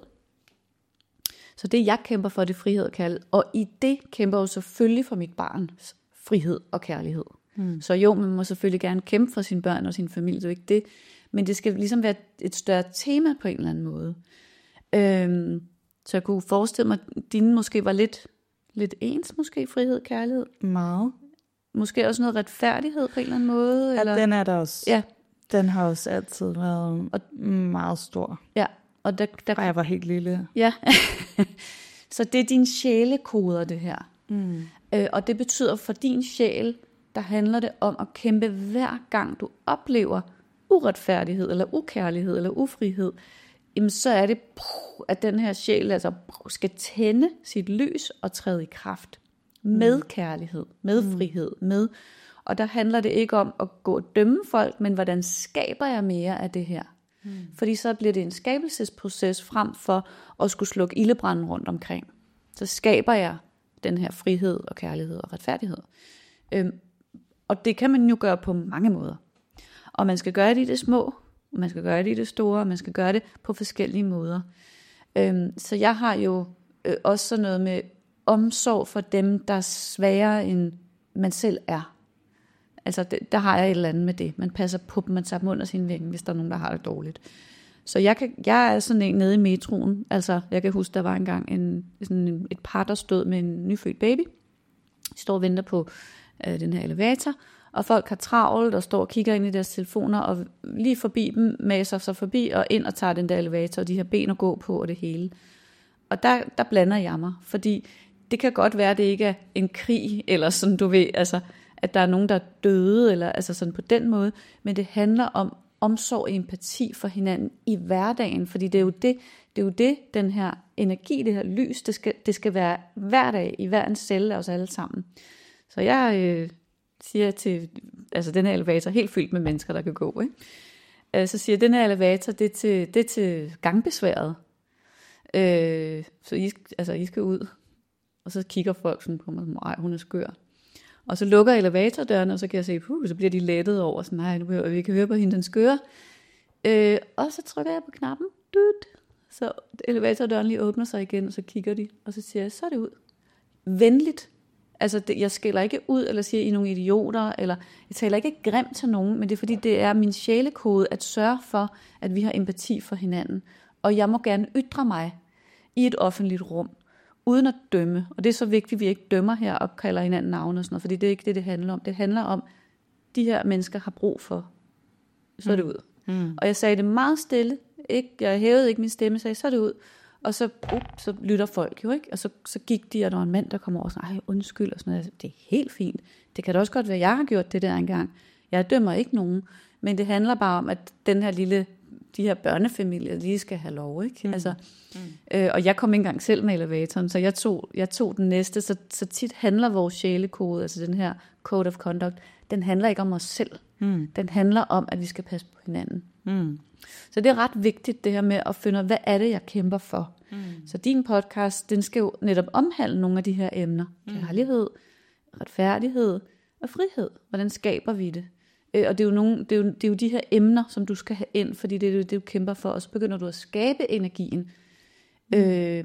Så det, jeg kæmper for, det er frihed og kærlighed, og i det kæmper jeg selvfølgelig for mit barns frihed og kærlighed. Mm. Så jo, man må selvfølgelig gerne kæmpe for sine børn og sin familie, det er jo ikke det, men det skal ligesom være et større tema på en eller anden måde. Øhm, så jeg kunne forestille mig, at dine måske var lidt, lidt ens, måske frihed, kærlighed. Meget. Måske også noget retfærdighed på en eller anden måde. Ja, eller? Den er der også. Ja. Den har også altid været og, meget stor. Ja. Og der, der, og jeg var helt lille. Ja. Så det er dine sjælekoder, det her. Mm. Øh, og det betyder, for din sjæl, der handler det om at kæmpe hver gang du oplever uretfærdighed, eller ukærlighed, eller ufrihed, jamen så er det, at den her sjæl altså skal tænde sit lys og træde i kraft. Med kærlighed, med frihed, med. Og der handler det ikke om at gå og dømme folk, men hvordan skaber jeg mere af det her? Mm. Fordi så bliver det en skabelsesproces frem for at skulle slukke ildebranden rundt omkring. Så skaber jeg den her frihed og kærlighed og retfærdighed. Øhm, og det kan man jo gøre på mange måder. Og man skal gøre det i det små, og man skal gøre det i det store, og man skal gøre det på forskellige måder. Øhm, så jeg har jo øh, også sådan noget med omsorg for dem, der er sværere end man selv er. Altså det, der har jeg et eller andet med det. Man passer på dem, man tager dem under sin vinge, hvis der er nogen, der har det dårligt. Så jeg, kan, jeg er sådan en nede i metroen. Altså, jeg kan huske, der var engang en, sådan en, et par, der stod med en nyfødt baby. De står og venter på øh, den her elevator, og folk har travlt og står og kigger ind i deres telefoner, og lige forbi dem maser sig forbi og ind og tager den der elevator, og de har ben at gå på og det hele. Og der, der blander jeg mig, fordi det kan godt være, at det ikke er en krig, eller sådan, du ved, altså, at der er nogen, der er døde, eller altså sådan på den måde, men det handler om omsorg og empati for hinanden i hverdagen, fordi det er jo det, det er jo det, den her energi, det her lys, det skal, det skal være hver dag i hver en celle af os alle sammen. Så jeg øh, siger til, altså den her elevator helt fyldt med mennesker, der kan gå, ikke? Øh, så siger jeg, den her elevator, det er til, det er til gangbesværet. Øh, så I, altså, I skal ud. Og så kigger folk sådan på mig, ej, hun er skør. Og så lukker elevatordørene, og så kan jeg se, puh, så bliver de lettet over, sådan, nej, nu behøver vi ikke høre på hende, den skøre. Øh, og så trykker jeg på knappen, dut, så elevatordøren lige åbner sig igen, og så kigger de, og så siger jeg, så er det ud. Venligt. Altså, det, jeg skælder ikke ud, eller siger, I er nogle idioter, eller jeg taler ikke grimt til nogen, men det er fordi, det er min sjælekode at sørge for, at vi har empati for hinanden. Og jeg må gerne ytre mig i et offentligt rum, uden at dømme. Og det er så vigtigt, at vi ikke dømmer her og kalder hinanden navne og sådan noget, fordi det er ikke det, det handler om. Det handler om, at de her mennesker har brug for, så er det ud. Mm. Og jeg sagde det meget stille, ikke? Jeg hævede ikke min stemme, sagde, så er det ud. Og så, uh, så lytter folk jo, ikke? Og så, så gik de, og der var en mand, der kom over og sagde, ej, undskyld, og sådan noget. Det er helt fint. Det kan da også godt være, at jeg har gjort det der engang. Jeg dømmer ikke nogen, men det handler bare om, at den her lille, de her børnefamilier, de skal have lov, ikke? Mm. Altså, mm. Øh, og jeg kom ikke engang selv med elevatoren, så jeg tog, jeg tog den næste, så, så tit handler vores sjælekode, altså den her code of conduct, den handler ikke om os selv. Mm. Den handler om, at vi skal passe på hinanden. Mm. Så det er ret vigtigt, det her med at finde ud af, hvad er det, jeg kæmper for. Mm. Så din podcast, den skal jo netop omhandle nogle af de her emner. Mm. Kærlighed, retfærdighed og frihed. Hvordan skaber vi det? Øh, og det er, jo nogle, det, er jo, det er jo de her emner, som du skal have ind, fordi det er jo det, du kæmper for. Og så begynder du at skabe energien. Mm. Øh,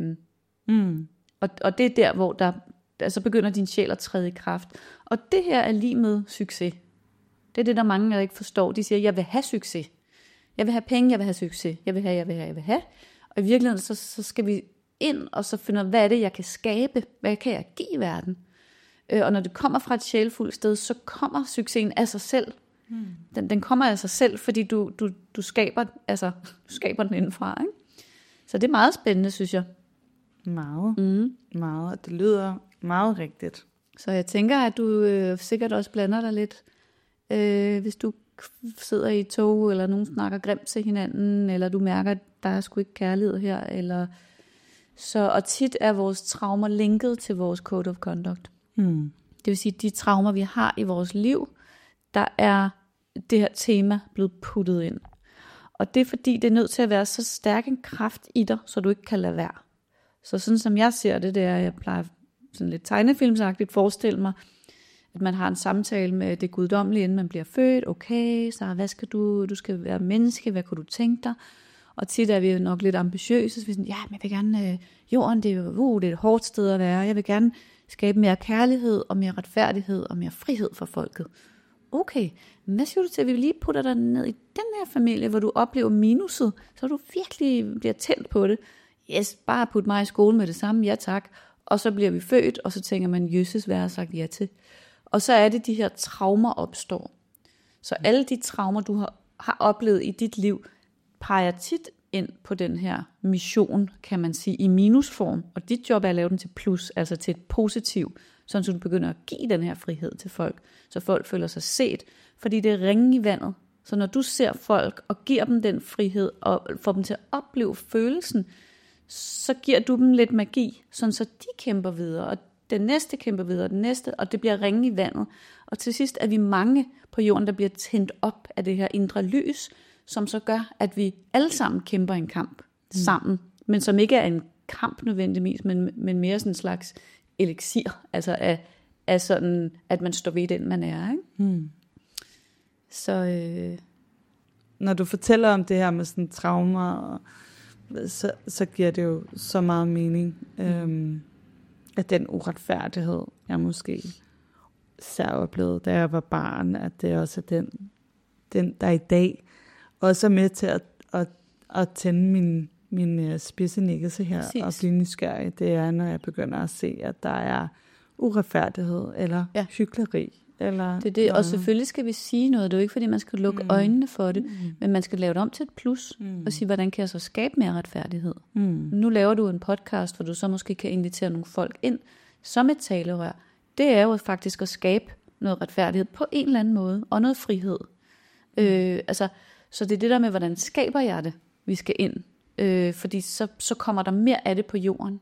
mm. Og, og det er der, hvor der, altså begynder din sjæl at træde i kraft. Og det her er lige med succes. Det er det, der mange, der ikke forstår. De siger, jeg vil have succes. Jeg vil have penge, jeg vil have succes. Jeg vil have, jeg vil have, jeg vil have. Og i virkeligheden, så, så skal vi ind, og så finde ud af, hvad er det, jeg kan skabe? Hvad kan jeg give i verden? Øh, og når det kommer fra et sjælfuldt sted, så kommer succesen af sig selv. Hmm. Den, den kommer af sig selv, fordi du, du, du, skaber, altså, du skaber den indenfra. Ikke? Så det er meget spændende, synes jeg. Meget. Mm. Meget. Det lyder meget rigtigt. Så jeg tænker, at du øh, sikkert også blander dig lidt, øh, hvis du sidder i et tog, eller nogen snakker grimt til hinanden, eller du mærker, at der er sgu ikke kærlighed her, eller så, og tit er vores traumer linket til vores code of conduct. Hmm. Det vil sige, de traumer, vi har i vores liv, der er det her tema blevet puttet ind. Og det er fordi, det er nødt til at være så stærk en kraft i dig, så du ikke kan lade være. Så sådan som jeg ser det, det er, jeg plejer sådan lidt tegnefilmsagtigt forestille mig, at man har en samtale med det guddommelige, inden man bliver født. Okay, så hvad skal du? Du skal være menneske, hvad kunne du tænke dig? Og tit er vi nok lidt ambitiøse, så vi sådan, ja, men jeg vil gerne, øh, jorden, det er, uh, det er et hårdt sted at være. Jeg vil gerne skabe mere kærlighed, og mere retfærdighed, og mere frihed for folket. Okay, men hvad siger du til, at vi lige putter dig ned i den her familie, hvor du oplever minuset, så du virkelig bliver tændt på det. Yes, bare put mig i skole med det samme, ja tak. Og så bliver vi født, og så tænker man, jøsses, hvad har jeg sagt ja til? Og så er det, de her traumer opstår. Så alle de traumer, du har, har oplevet i dit liv, peger tit ind på den her mission, kan man sige, i minusform. Og dit job er at lave den til plus, altså til et positiv, sådan så du begynder at give den her frihed til folk, så folk føler sig set, fordi det er ringen i vandet. Så når du ser folk og giver dem den frihed, og får dem til at opleve følelsen, så giver du dem lidt magi, sådan så de kæmper videre, og den næste kæmper videre, den næste, og det bliver ringe i vandet. Og til sidst er vi mange på jorden, der bliver tændt op af det her indre lys, som så gør, at vi alle sammen kæmper en kamp mm. sammen, men som ikke er en kamp nødvendigvis, men, men mere sådan en slags elixir, altså af, af sådan, at man står ved den, man er. Ikke? Mm. Så øh... når du fortæller om det her med sådan traumer, så, så giver det jo så meget mening. Mm. Øhm, at den uretfærdighed, jeg måske selv oplevede, da jeg var barn, at det også er den, den der i dag også er med til at, at, at tænde min, min uh, spidse næse her Præcis. Og blive nysgerrig, det er, når jeg begynder at se, at der er uretfærdighed eller ja. hykleri. Eller det er det, noget. Og selvfølgelig skal vi sige noget. Det er jo ikke, fordi man skal lukke mm. øjnene for det, mm. men man skal lave det om til et plus, mm. og sige, hvordan kan jeg så skabe mere retfærdighed? Mm. Nu laver du en podcast, hvor du så måske kan invitere nogle folk ind, som et talerør. Det er jo faktisk at skabe noget retfærdighed på en eller anden måde, og noget frihed. Mm. Øh, altså, så det er det der med, hvordan skaber jeg det, vi skal ind. Øh, fordi så, så kommer der mere af det på jorden.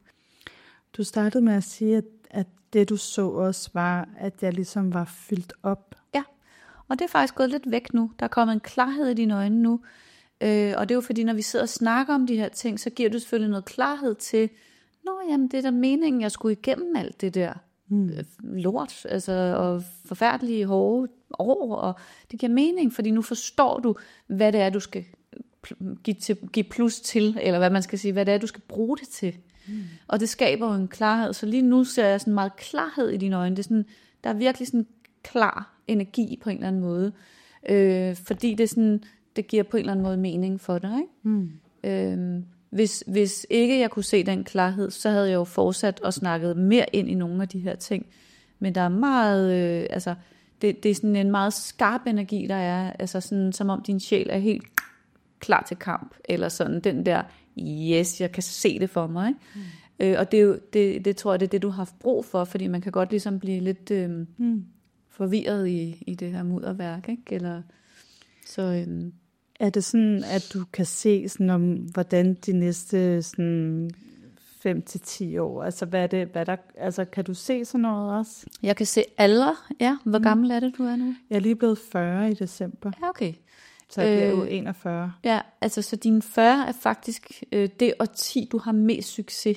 Du startede med at sige, at, at det du så også var, at jeg ligesom var fyldt op. Ja, og det er faktisk gået lidt væk nu. Der er kommet en klarhed i dine øjne nu. Øh, og det er jo fordi, når vi sidder og snakker om de her ting, så giver du selvfølgelig noget klarhed til, nå jamen, det er da meningen, jeg skulle igennem alt det der mm. lort, altså, og forfærdelige hårde år, og det giver mening, fordi nu forstår du, hvad det er, du skal give, til, give plus til, eller hvad man skal sige, hvad det er, du skal bruge det til. Mm. Og det skaber jo en klarhed, så lige nu ser jeg sådan meget klarhed i dine øjne. Det er sådan, der er virkelig sådan klar energi på en eller anden måde, øh, fordi det, er sådan, det giver på en eller anden måde mening for dig, ikke? Mm. Øh, hvis, hvis ikke jeg kunne se den klarhed, så havde jeg jo fortsat og snakket mere ind i nogle af de her ting, men der er meget, øh, altså det, det er sådan en meget skarp energi, der er, altså sådan, som om din sjæl er helt klar til kamp, eller sådan den der, yes, jeg kan se det for mig, ikke? Mm. Øh, og det, er jo, det, det tror jeg, det er det, du har haft brug for, fordi man kan godt ligesom blive lidt øh, mm. forvirret i, i det her mudderværk, ikke? Eller, så, øh, er det sådan, at du kan se, sådan om, hvordan de næste sådan fem til ti år, altså hvad er det, hvad der, altså kan du se sådan noget også? Jeg kan se alder, ja. Hvor mm. gammel er det, du er nu? Jeg er lige blevet fyrre i december. Ja, okay. Så jeg bliver jo enogfyrre. Ja, altså så din fyrre er faktisk øh, det årti, du har mest succes.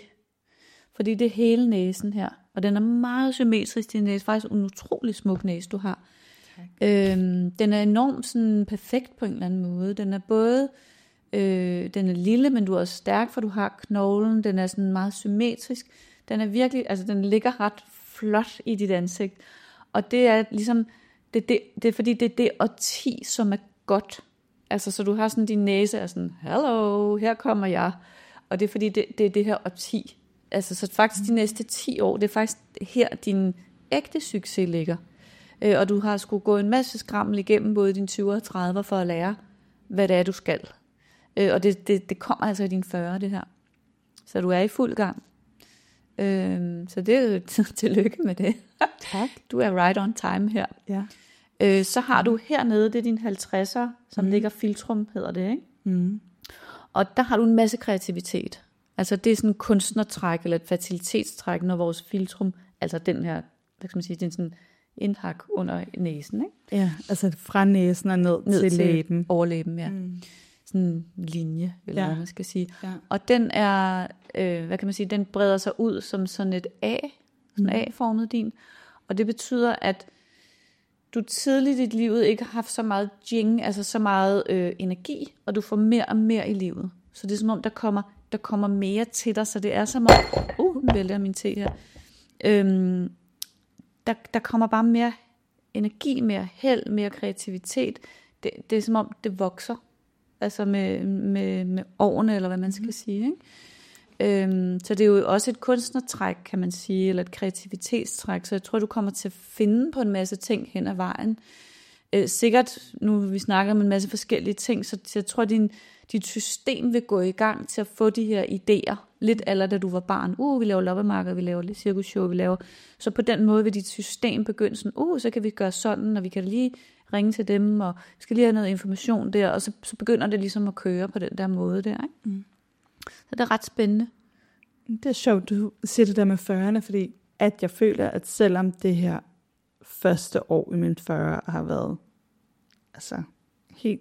Fordi det er hele næsen her. Og den er meget symmetrisk, din næse. Faktisk en utrolig smuk næse, du har. Øhm, den er enormt sådan, perfekt på en eller anden måde. Den er både, øh, den er lille, men du er også stærk, for du har knoglen. Den er sådan meget symmetrisk. Den er virkelig, altså den ligger ret flot i dit ansigt. Og det er ligesom, det, det, det er fordi det er det årti, som er godt. Altså så du har sådan, din næse er sådan, hello, her kommer jeg. Og det er fordi det, det er det her årti. Altså så faktisk de næste ti år, det er faktisk her din ægte succes ligger. Øh, og du har skulle gå en masse skrammel igennem både din tyve og tredive for at lære, hvad det er, du skal. Øh, og det, det, det kommer altså i din fyrre, det her. Så du er i fuld gang. Øh, så det er jo tillykke med det. Tak. Du er right on time her. Ja. Øh, så har du hernede, det er din halvtredser, som mm. ligger filtrum, hedder det, ikke? Mm. Og der har du en masse kreativitet. Altså det er sådan en kunstnertræk, eller et fertilitetstræk, når vores filtrum, altså den her, hvad skal man sige, det er sådan indhak under næsen, ikke? Ja, altså fra næsen og ned, ned til, til læben. Overlæben, ja. Mm. Sådan en linje, eller ja. Hvad man skal sige. Ja. Og den er, øh, hvad kan man sige, den breder sig ud som sådan et A, sådan mm. A-formet din. Og det betyder, at du tidligt i dit liv ikke har haft så meget jing, altså så meget øh, energi, og du får mere og mere i livet. Så det er som om, der kommer, der kommer mere til dig, så det er som om, uh, nu vælger min te her, øhm, der, der kommer bare mere energi, mere held, mere kreativitet. Det, det er som om, det vokser, altså med, med, med årene, eller hvad man skal mm. sige, ikke? Øhm, så det er jo også et kunstnertræk, kan man sige, eller et kreativitetstræk, så jeg tror, du kommer til at finde på en masse ting hen ad vejen. Øh, sikkert, nu vi snakker om en masse forskellige ting, så jeg tror, din, dit system vil gå i gang til at få de her idéer, lidt eller da du var barn. Uh, vi laver loppemarked, vi laver lidt cirkusshow, vi laver. Så på den måde vil dit system begynde sådan, uh, så kan vi gøre sådan, og vi kan lige ringe til dem, og vi skal lige have noget information der, og så, så begynder det ligesom at køre på den der måde der, ikke? Mm. Så det er ret spændende. Det er sjovt, du siger det der med fyrrerne, fordi at jeg føler, at selvom det her første år i mine fyrre har været altså helt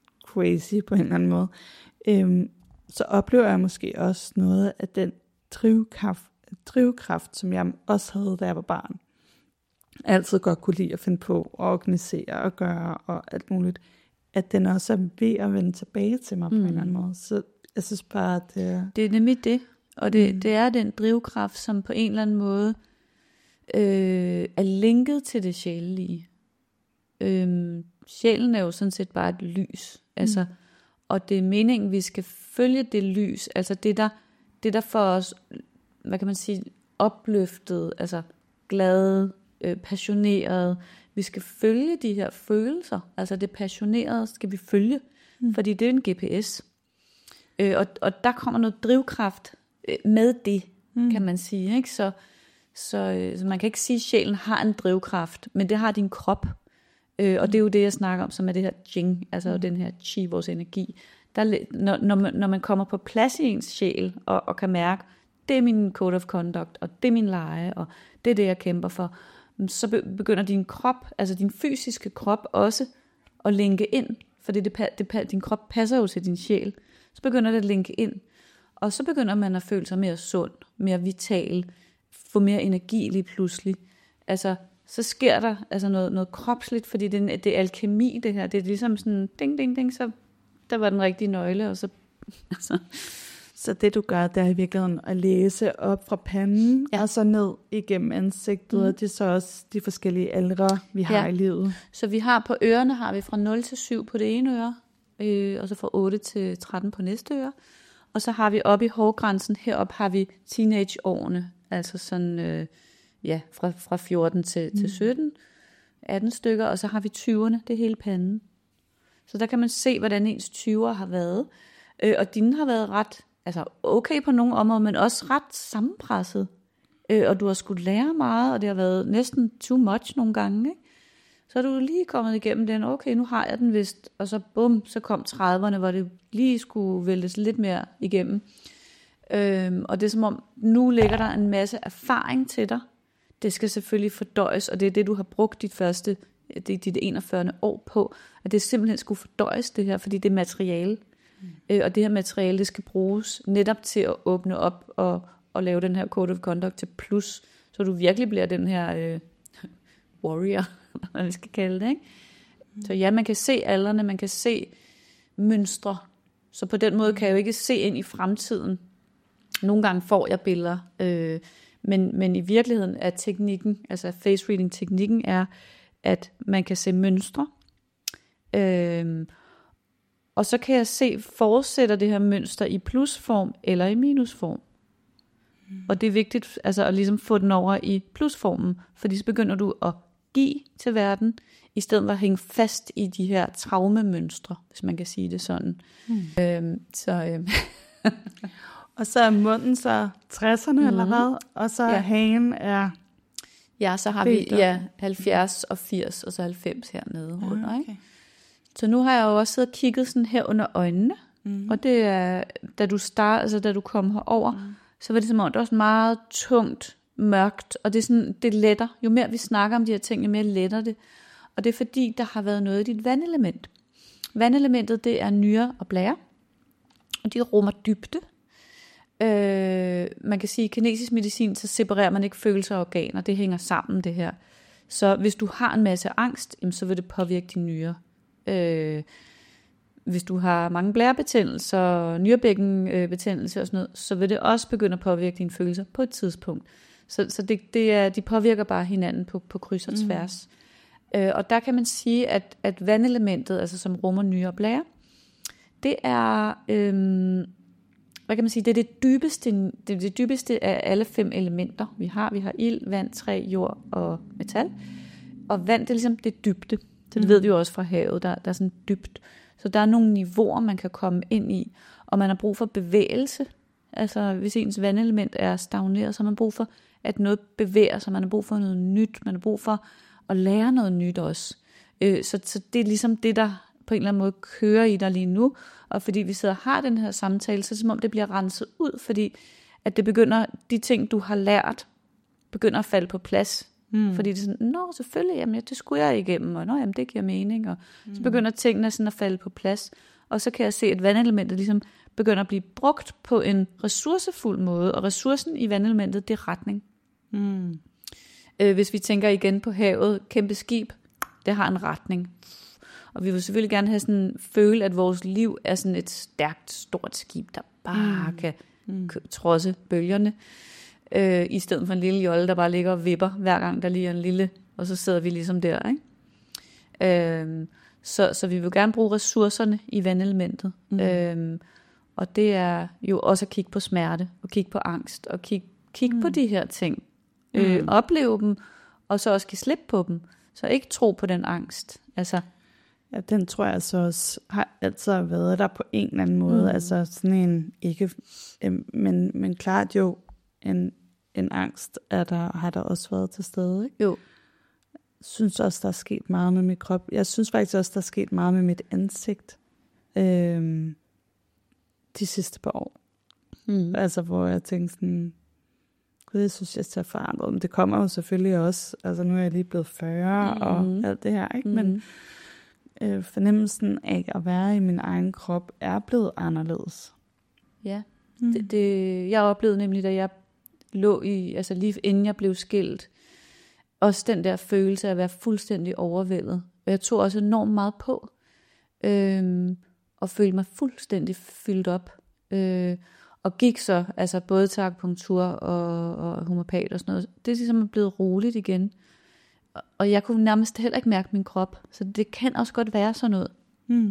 crazy på en eller anden måde, øhm, så oplever jeg måske også noget af den drivkraft, drivkraft, som jeg også havde, da jeg var barn. Jeg altid godt kunne lide at finde på at organisere og gøre og alt muligt, at den også er ved at vende tilbage til mig mm. på en eller anden måde. Så jeg synes bare, at det er... Det er nemlig det, og det, mm. det er den drivkraft, som på en eller anden måde øh, er linket til det sjælelige. Øh, sjælen er jo sådan set bare et lys, altså, og det er meningen, vi skal følge det lys, altså det der, det der får os, hvad kan man sige, opløftet, altså glade, øh, passionerede. Vi skal følge de her følelser, altså det passionerede skal vi følge, mm. fordi det er en G P S. Øh, og, og der kommer noget drivkraft øh, med det, mm. kan man sige, ikke? Så, så, øh, så man kan ikke sige, at sjælen har en drivkraft, men det har din krop. Øh, og det er jo det, jeg snakker om, som er det her jing, altså mm. den her chi, vores energi. Der, når, når, man, når man kommer på plads i ens sjæl, og, og kan mærke, det er min code of conduct, og det er min leje, og det er det, jeg kæmper for, så begynder din krop, altså din fysiske krop også, at linke ind, fordi det, det, din krop passer jo til din sjæl. Så begynder det at linke ind, og så begynder man at føle sig mere sund, mere vital, få mere energi lige pludselig. Altså, så sker der altså noget, noget kropsligt, fordi det, det er alkemi det her, det er ligesom sådan, ding, ding, ding, så der var den rigtige nøgle, og så... Altså. Så det du gør, det er i virkeligheden at læse op fra panden, ja. Og så ned igennem ansigtet, mm. og det er så også de forskellige aldre, vi har ja. I livet. Så vi har på ørerne, har vi fra nul til syv på det ene øre, øh, og så fra otte til tretten på næste øre. Og så har vi oppe i hårgrænsen, heroppe har vi teenageårene, altså sådan, øh, ja, fra, fra fjorten til, mm. til sytten, atten stykker, og så har vi tyverne, det er hele panden. Så der kan man se, hvordan ens tyver har været, øh, og dine har været ret... Altså okay på nogle områder, men også ret sammenpresset. Øh, og du har skulle lære meget, og det har været næsten too much nogle gange. Ikke? Så er du lige kommet igennem den, okay, nu har jeg den vist. Og så bum, så kom trediverne, hvor det lige skulle væltes lidt mere igennem. Øh, og det er som om, nu ligger der en masse erfaring til dig. Det skal selvfølgelig fordøjes, og det er det, du har brugt dit første, det, dit enogfyrre år på. At det simpelthen skulle fordøjes det her, fordi det er materiale. Mm. Øh, og det her materiale, det skal bruges netop til at åbne op og, og lave den her code of conduct til plus, så du virkelig bliver den her øh, warrior, hvad vi skal kalde det, ikke? Mm. Så ja, man kan se aldrene, man kan se mønstre, så på den måde kan jeg jo ikke se ind i fremtiden. Nogle gange får jeg billeder, øh, men, men i virkeligheden er teknikken, altså face reading teknikken er, at man kan se mønstre, øh, og så kan jeg se, fortsætter det her mønster i plusform eller i minusform. Mm. Og det er vigtigt altså, at ligesom få den over i plusformen, fordi så begynder du at give til verden, i stedet for at hænge fast i de her traumemønstre, hvis man kan sige det sådan. Mm. Øhm, så, øhm. Og så er munden så tresserne mm. eller hvad? Og så ja. Hagen er... Ja, så har vi ja, halvfjerds og firs, og så halvfems hernede ja, under, ikke? Okay. Så nu har jeg jo også siddet og kigget sådan her under øjnene, mm. og det er, da du start, altså da du kom herover, mm. så var det som om, det var sådan meget tungt, mørkt, og det er sådan, det letter. Jo mere vi snakker om de her ting, jo mere letter det. Og det er fordi, der har været noget i dit vandelement. Vandelementet, det er nyre og blære, og de rummer dybde. Øh, man kan sige, i kinesisk medicin, så separerer man ikke følelser og organer, det hænger sammen det her. Så hvis du har en masse angst, så vil det påvirke dine nyrer. Øh, hvis du har mange blærebetændelser, nyrebækkenbetændelse og sådan noget, så vil det også begynde at påvirke dine følelser på et tidspunkt. Så, så det, det er, de påvirker bare hinanden på, på kryds og tværs. Mm. Øh, og der kan man sige, at, at vandelementet, altså som rummer nyre og blære, det er, øh, hvad kan man sige, det er det dybeste, det er det dybeste af alle fem elementer, vi har. Vi har ild, vand, træ, jord og metal. Og vand, det er ligesom det dybde. Så det mm. ved vi jo også fra havet, der, der er sådan dybt. Så der er nogle niveauer, man kan komme ind i, og man har brug for bevægelse. Altså hvis ens vandelement er stagneret, så har man brug for, at noget bevæger sig. Man har brug for noget nyt. Man har brug for at lære noget nyt også. Øh, så, så det er ligesom det, der på en eller anden måde kører i dig lige nu. Og fordi vi sidder og har den her samtale, så er det som om det bliver renset ud, fordi at det begynder, de ting, du har lært, begynder at falde på plads. Mm. Fordi det er sådan, nå selvfølgelig, jamen, det skulle jeg igennem, og nå, jamen, det giver mening, og mm. så begynder tingene sådan at falde på plads, og så kan jeg se, at vandelementet ligesom begynder at blive brugt på en ressourcefuld måde, og ressourcen i vandelementet, det er retning. Mm. Øh, hvis vi tænker igen på havet, kæmpe skib, det har en retning, og vi vil selvfølgelig gerne have sådan, føle, at vores liv er sådan et stærkt, stort skib, der bare mm. kan mm. trodse bølgerne, Øh, i stedet for en lille jolle, der bare ligger og vipper, hver gang der lige er en lille, og så sidder vi ligesom der, ikke? Øh, Så, så vi vil gerne bruge ressourcerne i vandelementet. Mm. Øhm, og det er jo også at kigge på smerte, og kigge på angst, og kigge, kigge mm. på de her ting. Øh, mm. Opleve dem, og så også give slip på dem. Så ikke tro på den angst. Altså, ja, den tror jeg så også har altid været der på en eller anden måde. Mm. Altså sådan en, ikke, øh, men, men klart jo, en, en angst er der, har der også været til stede, ikke? Jo. Jeg synes også, der er sket meget med min krop. Jeg synes faktisk også, der er sket meget med mit ansigt øh, de sidste par år. Mm. Altså, hvor jeg tænkte sådan, gud, jeg synes, jeg ser forandret. Men det kommer jo selvfølgelig også. Altså, nu er jeg lige blevet fyrre mm. og alt det her, ikke? Mm. Men øh, fornemmelsen af at være i min egen krop er blevet anderledes. Ja, mm. det, det, jeg oplevede nemlig, da jeg lå i, altså lige inden jeg blev skilt, også den der følelse af at være fuldstændig overvældet. Og jeg tog også enormt meget på, øhm, og følte mig fuldstændig fyldt op. Øh, og gik så, altså både til akupunktur og, og homeopat og sådan noget. Det er ligesom blevet roligt igen. Og, og jeg kunne nærmest heller ikke mærke min krop. Så det kan også godt være sådan noget. Mm.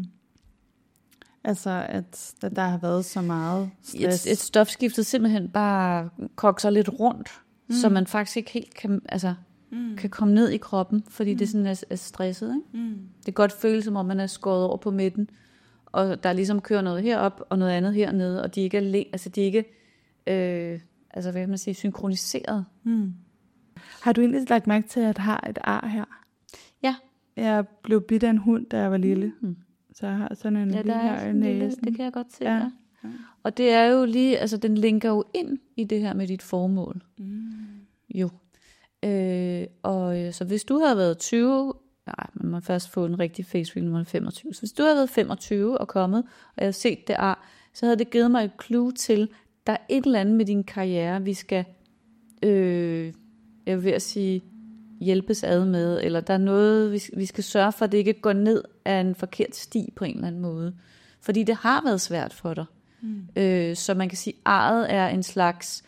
Altså, at, at der har været så meget stress. Et, et stofskiftet simpelthen bare kokser lidt rundt, mm. så man faktisk ikke helt kan, altså, mm. kan komme ned i kroppen, fordi mm. det sådan er, er stresset. Ikke? Mm. Det kan godt føles, som om man er skåret over på midten, og der ligesom kører noget herop, og noget andet hernede, og de ikke er, altså, de er ikke øh, altså, hvad kan man sige, synkroniseret. Mm. Har du egentlig lagt mærke til, at jeg har et ar her? Ja. Jeg blev bidt af en hund, da jeg var lille. Mm. Så jeg har sådan en ja, lille her i næsen. Det kan jeg godt se, ja. Ja. Ja. Og det er jo lige, altså den linker jo ind i det her med dit formål. Mm. Jo. Øh, og så hvis du havde været tyve, nej, man må først få en rigtig face når man er femogtyve. Så hvis du havde været femogtyve og kommet, og jeg havde set det ar, så havde det givet mig et clue til, der er et eller andet med din karriere, vi skal, øh, jeg vil sige, hjælpes ad med, eller der er noget, vi, vi skal sørge for, at det ikke går ned af en forkert sti på en eller anden måde. Fordi det har været svært for dig. Mm. Øh, så man kan sige, at arret er en slags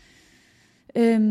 øh,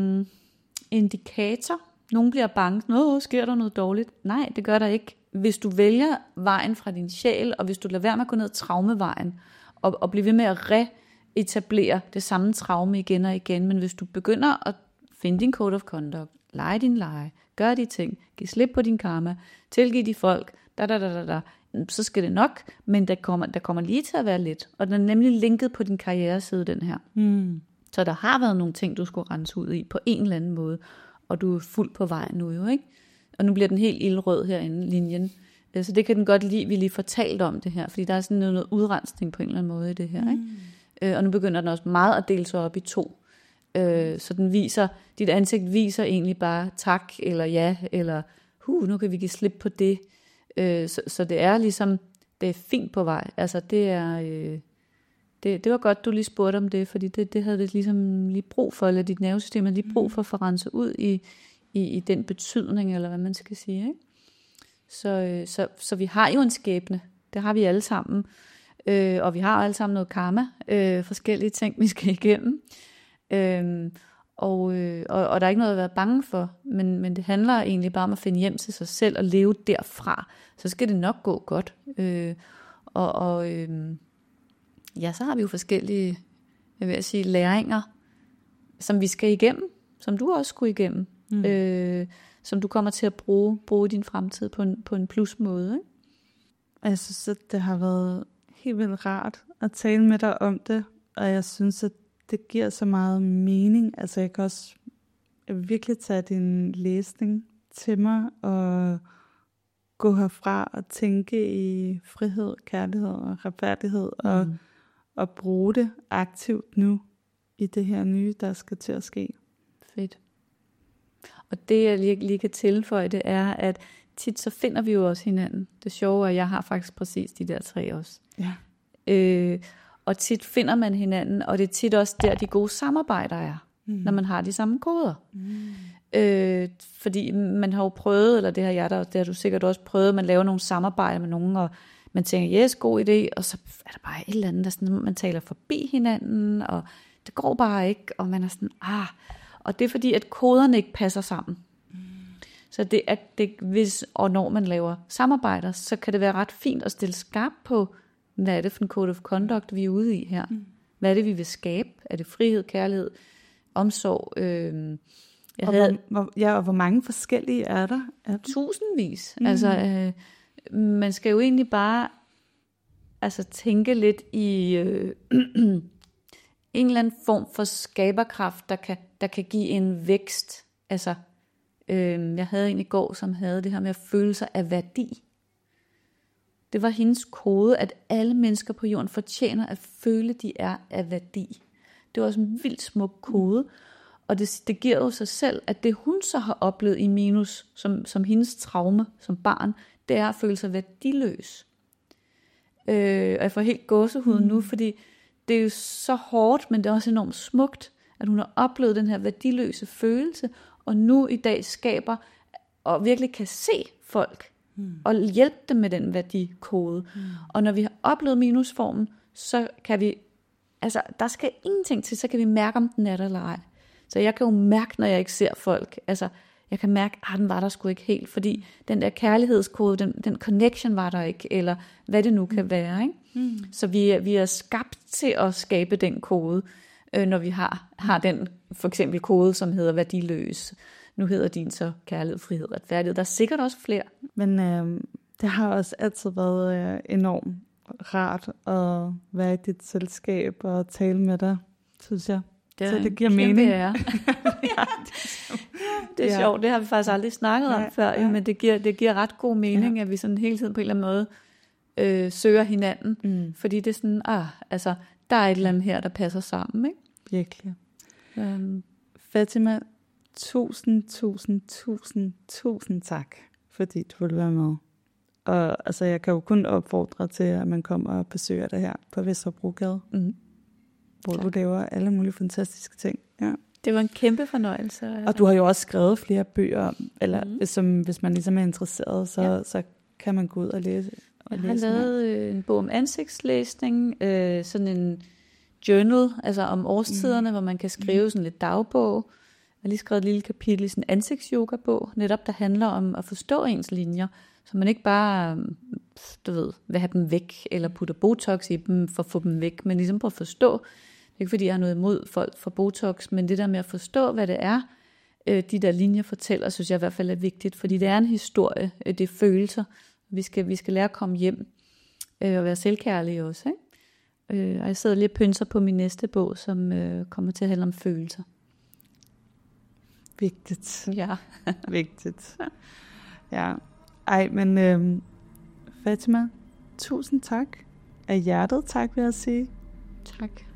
indikator. Nogle bliver bange. Nå, sker der noget dårligt? Nej, det gør der ikke. Hvis du vælger vejen fra din sjæl, og hvis du lader være med at gå ned ad traumevejen, og, og blive ved med at reetablere det samme traume igen og igen, men hvis du begynder at finde din code of conduct, lege din lege, gør de ting, giv slip på din karma, tilgiv de folk, da, da, da, da, da, så skal det nok, men der kommer, der kommer lige til at være lidt, og den er nemlig linket på din karriereside, den her. Mm. Så der har været nogle ting, du skulle rense ud i, på en eller anden måde, og du er fuld på vej nu jo, ikke? Og nu bliver den helt ildrød herinde, linjen, så det kan den godt lide, vi lige fortalt om det her, fordi der er sådan noget, noget udrensning på en eller anden måde i det her, ikke? Mm. Og nu begynder den også meget at dele sig op i to. Øh, så den viser, dit ansigt viser egentlig bare tak, eller ja, eller hu, nu kan vi give slip på det. Øh, så, så det er ligesom, det er fint på vej. Altså det er, øh, det, det var godt, du lige spurgte om det, fordi det, det havde det ligesom lige brug for, eller dit nervesystem havde lige brug for at få renset ud i, i, i den betydning, eller hvad man skal sige, ikke? Så, øh, så, så vi har jo en skæbne, det har vi alle sammen, øh, og vi har alle sammen noget karma, øh, forskellige ting, vi skal igennem. Øhm, og, øh, og, og der er ikke noget at være bange for, men, men det handler egentlig bare om at finde hjem til sig selv og leve derfra, så skal det nok gå godt. Øh, og og øh, ja, så har vi jo forskellige, jeg vil sige, læringer, som vi skal igennem, som du også skulle igennem, mm. øh, som du kommer til at bruge, bruge i din fremtid på en, på en plus måde. Ikke? Jeg synes, at det har været helt vildt rart at tale med dig om det, og jeg synes, at det giver så meget mening. Altså jeg kan også jeg vil virkelig tage din læsning til mig og gå herfra og tænke i frihed, kærlighed og retfærdighed mm. og, og bruge det aktivt nu i det her nye, der skal til at ske. Fedt. Og det jeg lige, lige kan tilføje, det er, at tit så finder vi jo også hinanden. Det sjove er, at jeg har faktisk præcis de der tre også. Ja. Øh, Og tit finder man hinanden, og det er tit også der, de gode samarbejder er, mm. når man har de samme koder. Mm. Øh, fordi man har jo prøvet, eller det har jeg der, det har du sikkert også prøvet, man laver nogle samarbejder med nogen, og man tænker, yes, god idé, og så er der bare et eller andet, der sådan, man taler forbi hinanden, og det går bare ikke, og man er sådan, ah, og det er fordi, at koderne ikke passer sammen. Mm. Så det er, det, hvis og når man laver samarbejder, så kan det være ret fint at stille skarp på, hvad er det for en code of conduct, vi er ude i her? Mm. Hvad er det, vi vil skabe? Er det frihed, kærlighed, omsorg? Øh, jeg og, havde, hvor, hvor, ja, og hvor mange forskellige er der? Er der? Tusindvis. Mm. Mm-hmm. Altså, øh, man skal jo egentlig bare altså, tænke lidt i øh, en eller anden form for skaberkraft, der kan, der kan give en vækst. Altså, øh, jeg havde en i går, som havde det her med at føle sig af værdi. Det var hendes kode, at alle mennesker på jorden fortjener at føle, de er af værdi. Det var også en vildt smuk kode. Og det, det giver jo sig selv, at det hun så har oplevet i minus, som, som hendes traume som barn, det er at føle sig værdiløs. Øh, og jeg får helt gåsehud mm. nu, fordi det er jo så hårdt, men det er også enormt smukt, at hun har oplevet den her værdiløse følelse, og nu i dag skaber, og virkelig kan se folk, mm. og hjælpe dem med den værdikode. Mm. Og når vi har oplevet minusformen, så kan vi, altså der skal ingenting til, så kan vi mærke, om den er der eller ej. Så jeg kan jo mærke, når jeg ikke ser folk, altså jeg kan mærke, at den var der sgu ikke helt, fordi den der kærlighedskode, den, den connection var der ikke, eller hvad det nu kan mm. være. Ikke? Mm. Så vi, vi er skabt til at skabe den kode, øh, når vi har, har den for eksempel kode, som hedder værdiløs. Nu hedder din så kærlighed, frihed, retfærdighed. Der er sikkert også flere. Men øh, det har også altid været øh, enormt rart at være i dit selskab og tale med dig, synes jeg. Det så det giver mening. Det er, det er ja. sjovt, det har vi faktisk aldrig snakket Nej, om før, ja. men det giver, det giver ret god mening, ja. at vi sådan hele tiden på en eller anden måde øh, søger hinanden, mm. fordi det er sådan, ah, altså, der er et eller andet her, der passer sammen, ikke? Virkelig. Um, Fatima, tusind, tusind, tusind, tusind tak, fordi du ville være med. Og altså, jeg kan jo kun opfordre til, at man kommer og besøger dig her på Vesterbrogade. Mm. Hvor tak. Du laver alle mulige fantastiske ting. Ja. Det var en kæmpe fornøjelse. Altså. Og du har jo også skrevet flere bøger, eller mm. hvis, som, hvis man ligesom er interesseret, så, ja. så kan man gå ud og læse. Og jeg læse har lavet her. en bog om ansigtslæsning, øh, sådan en journal, altså om årstiderne, mm. hvor man kan skrive mm. sådan lidt dagbog. Jeg har lige skrevet et lille kapitel i sådan en ansigtsyoga-bog, netop der handler om at forstå ens linjer, så man ikke bare, du ved, vil have dem væk, eller putter botox i dem for at få dem væk, men ligesom på at forstå. Det er ikke fordi, jeg har noget imod folk for botox, men det der med at forstå, hvad det er, de der linjer fortæller, synes jeg i hvert fald er vigtigt, fordi det er en historie, det er følelser. Vi skal, vi skal lære at komme hjem og være selvkærlige også, ikke? Og jeg sidder lige og pynser på min næste bog, som kommer til at handle om følelser. Vigtigt. Ja. Vigtigt. Ja. Ej, men øhm, Fatima, tusind tak. Af hjertet tak, vil jeg sige. Tak.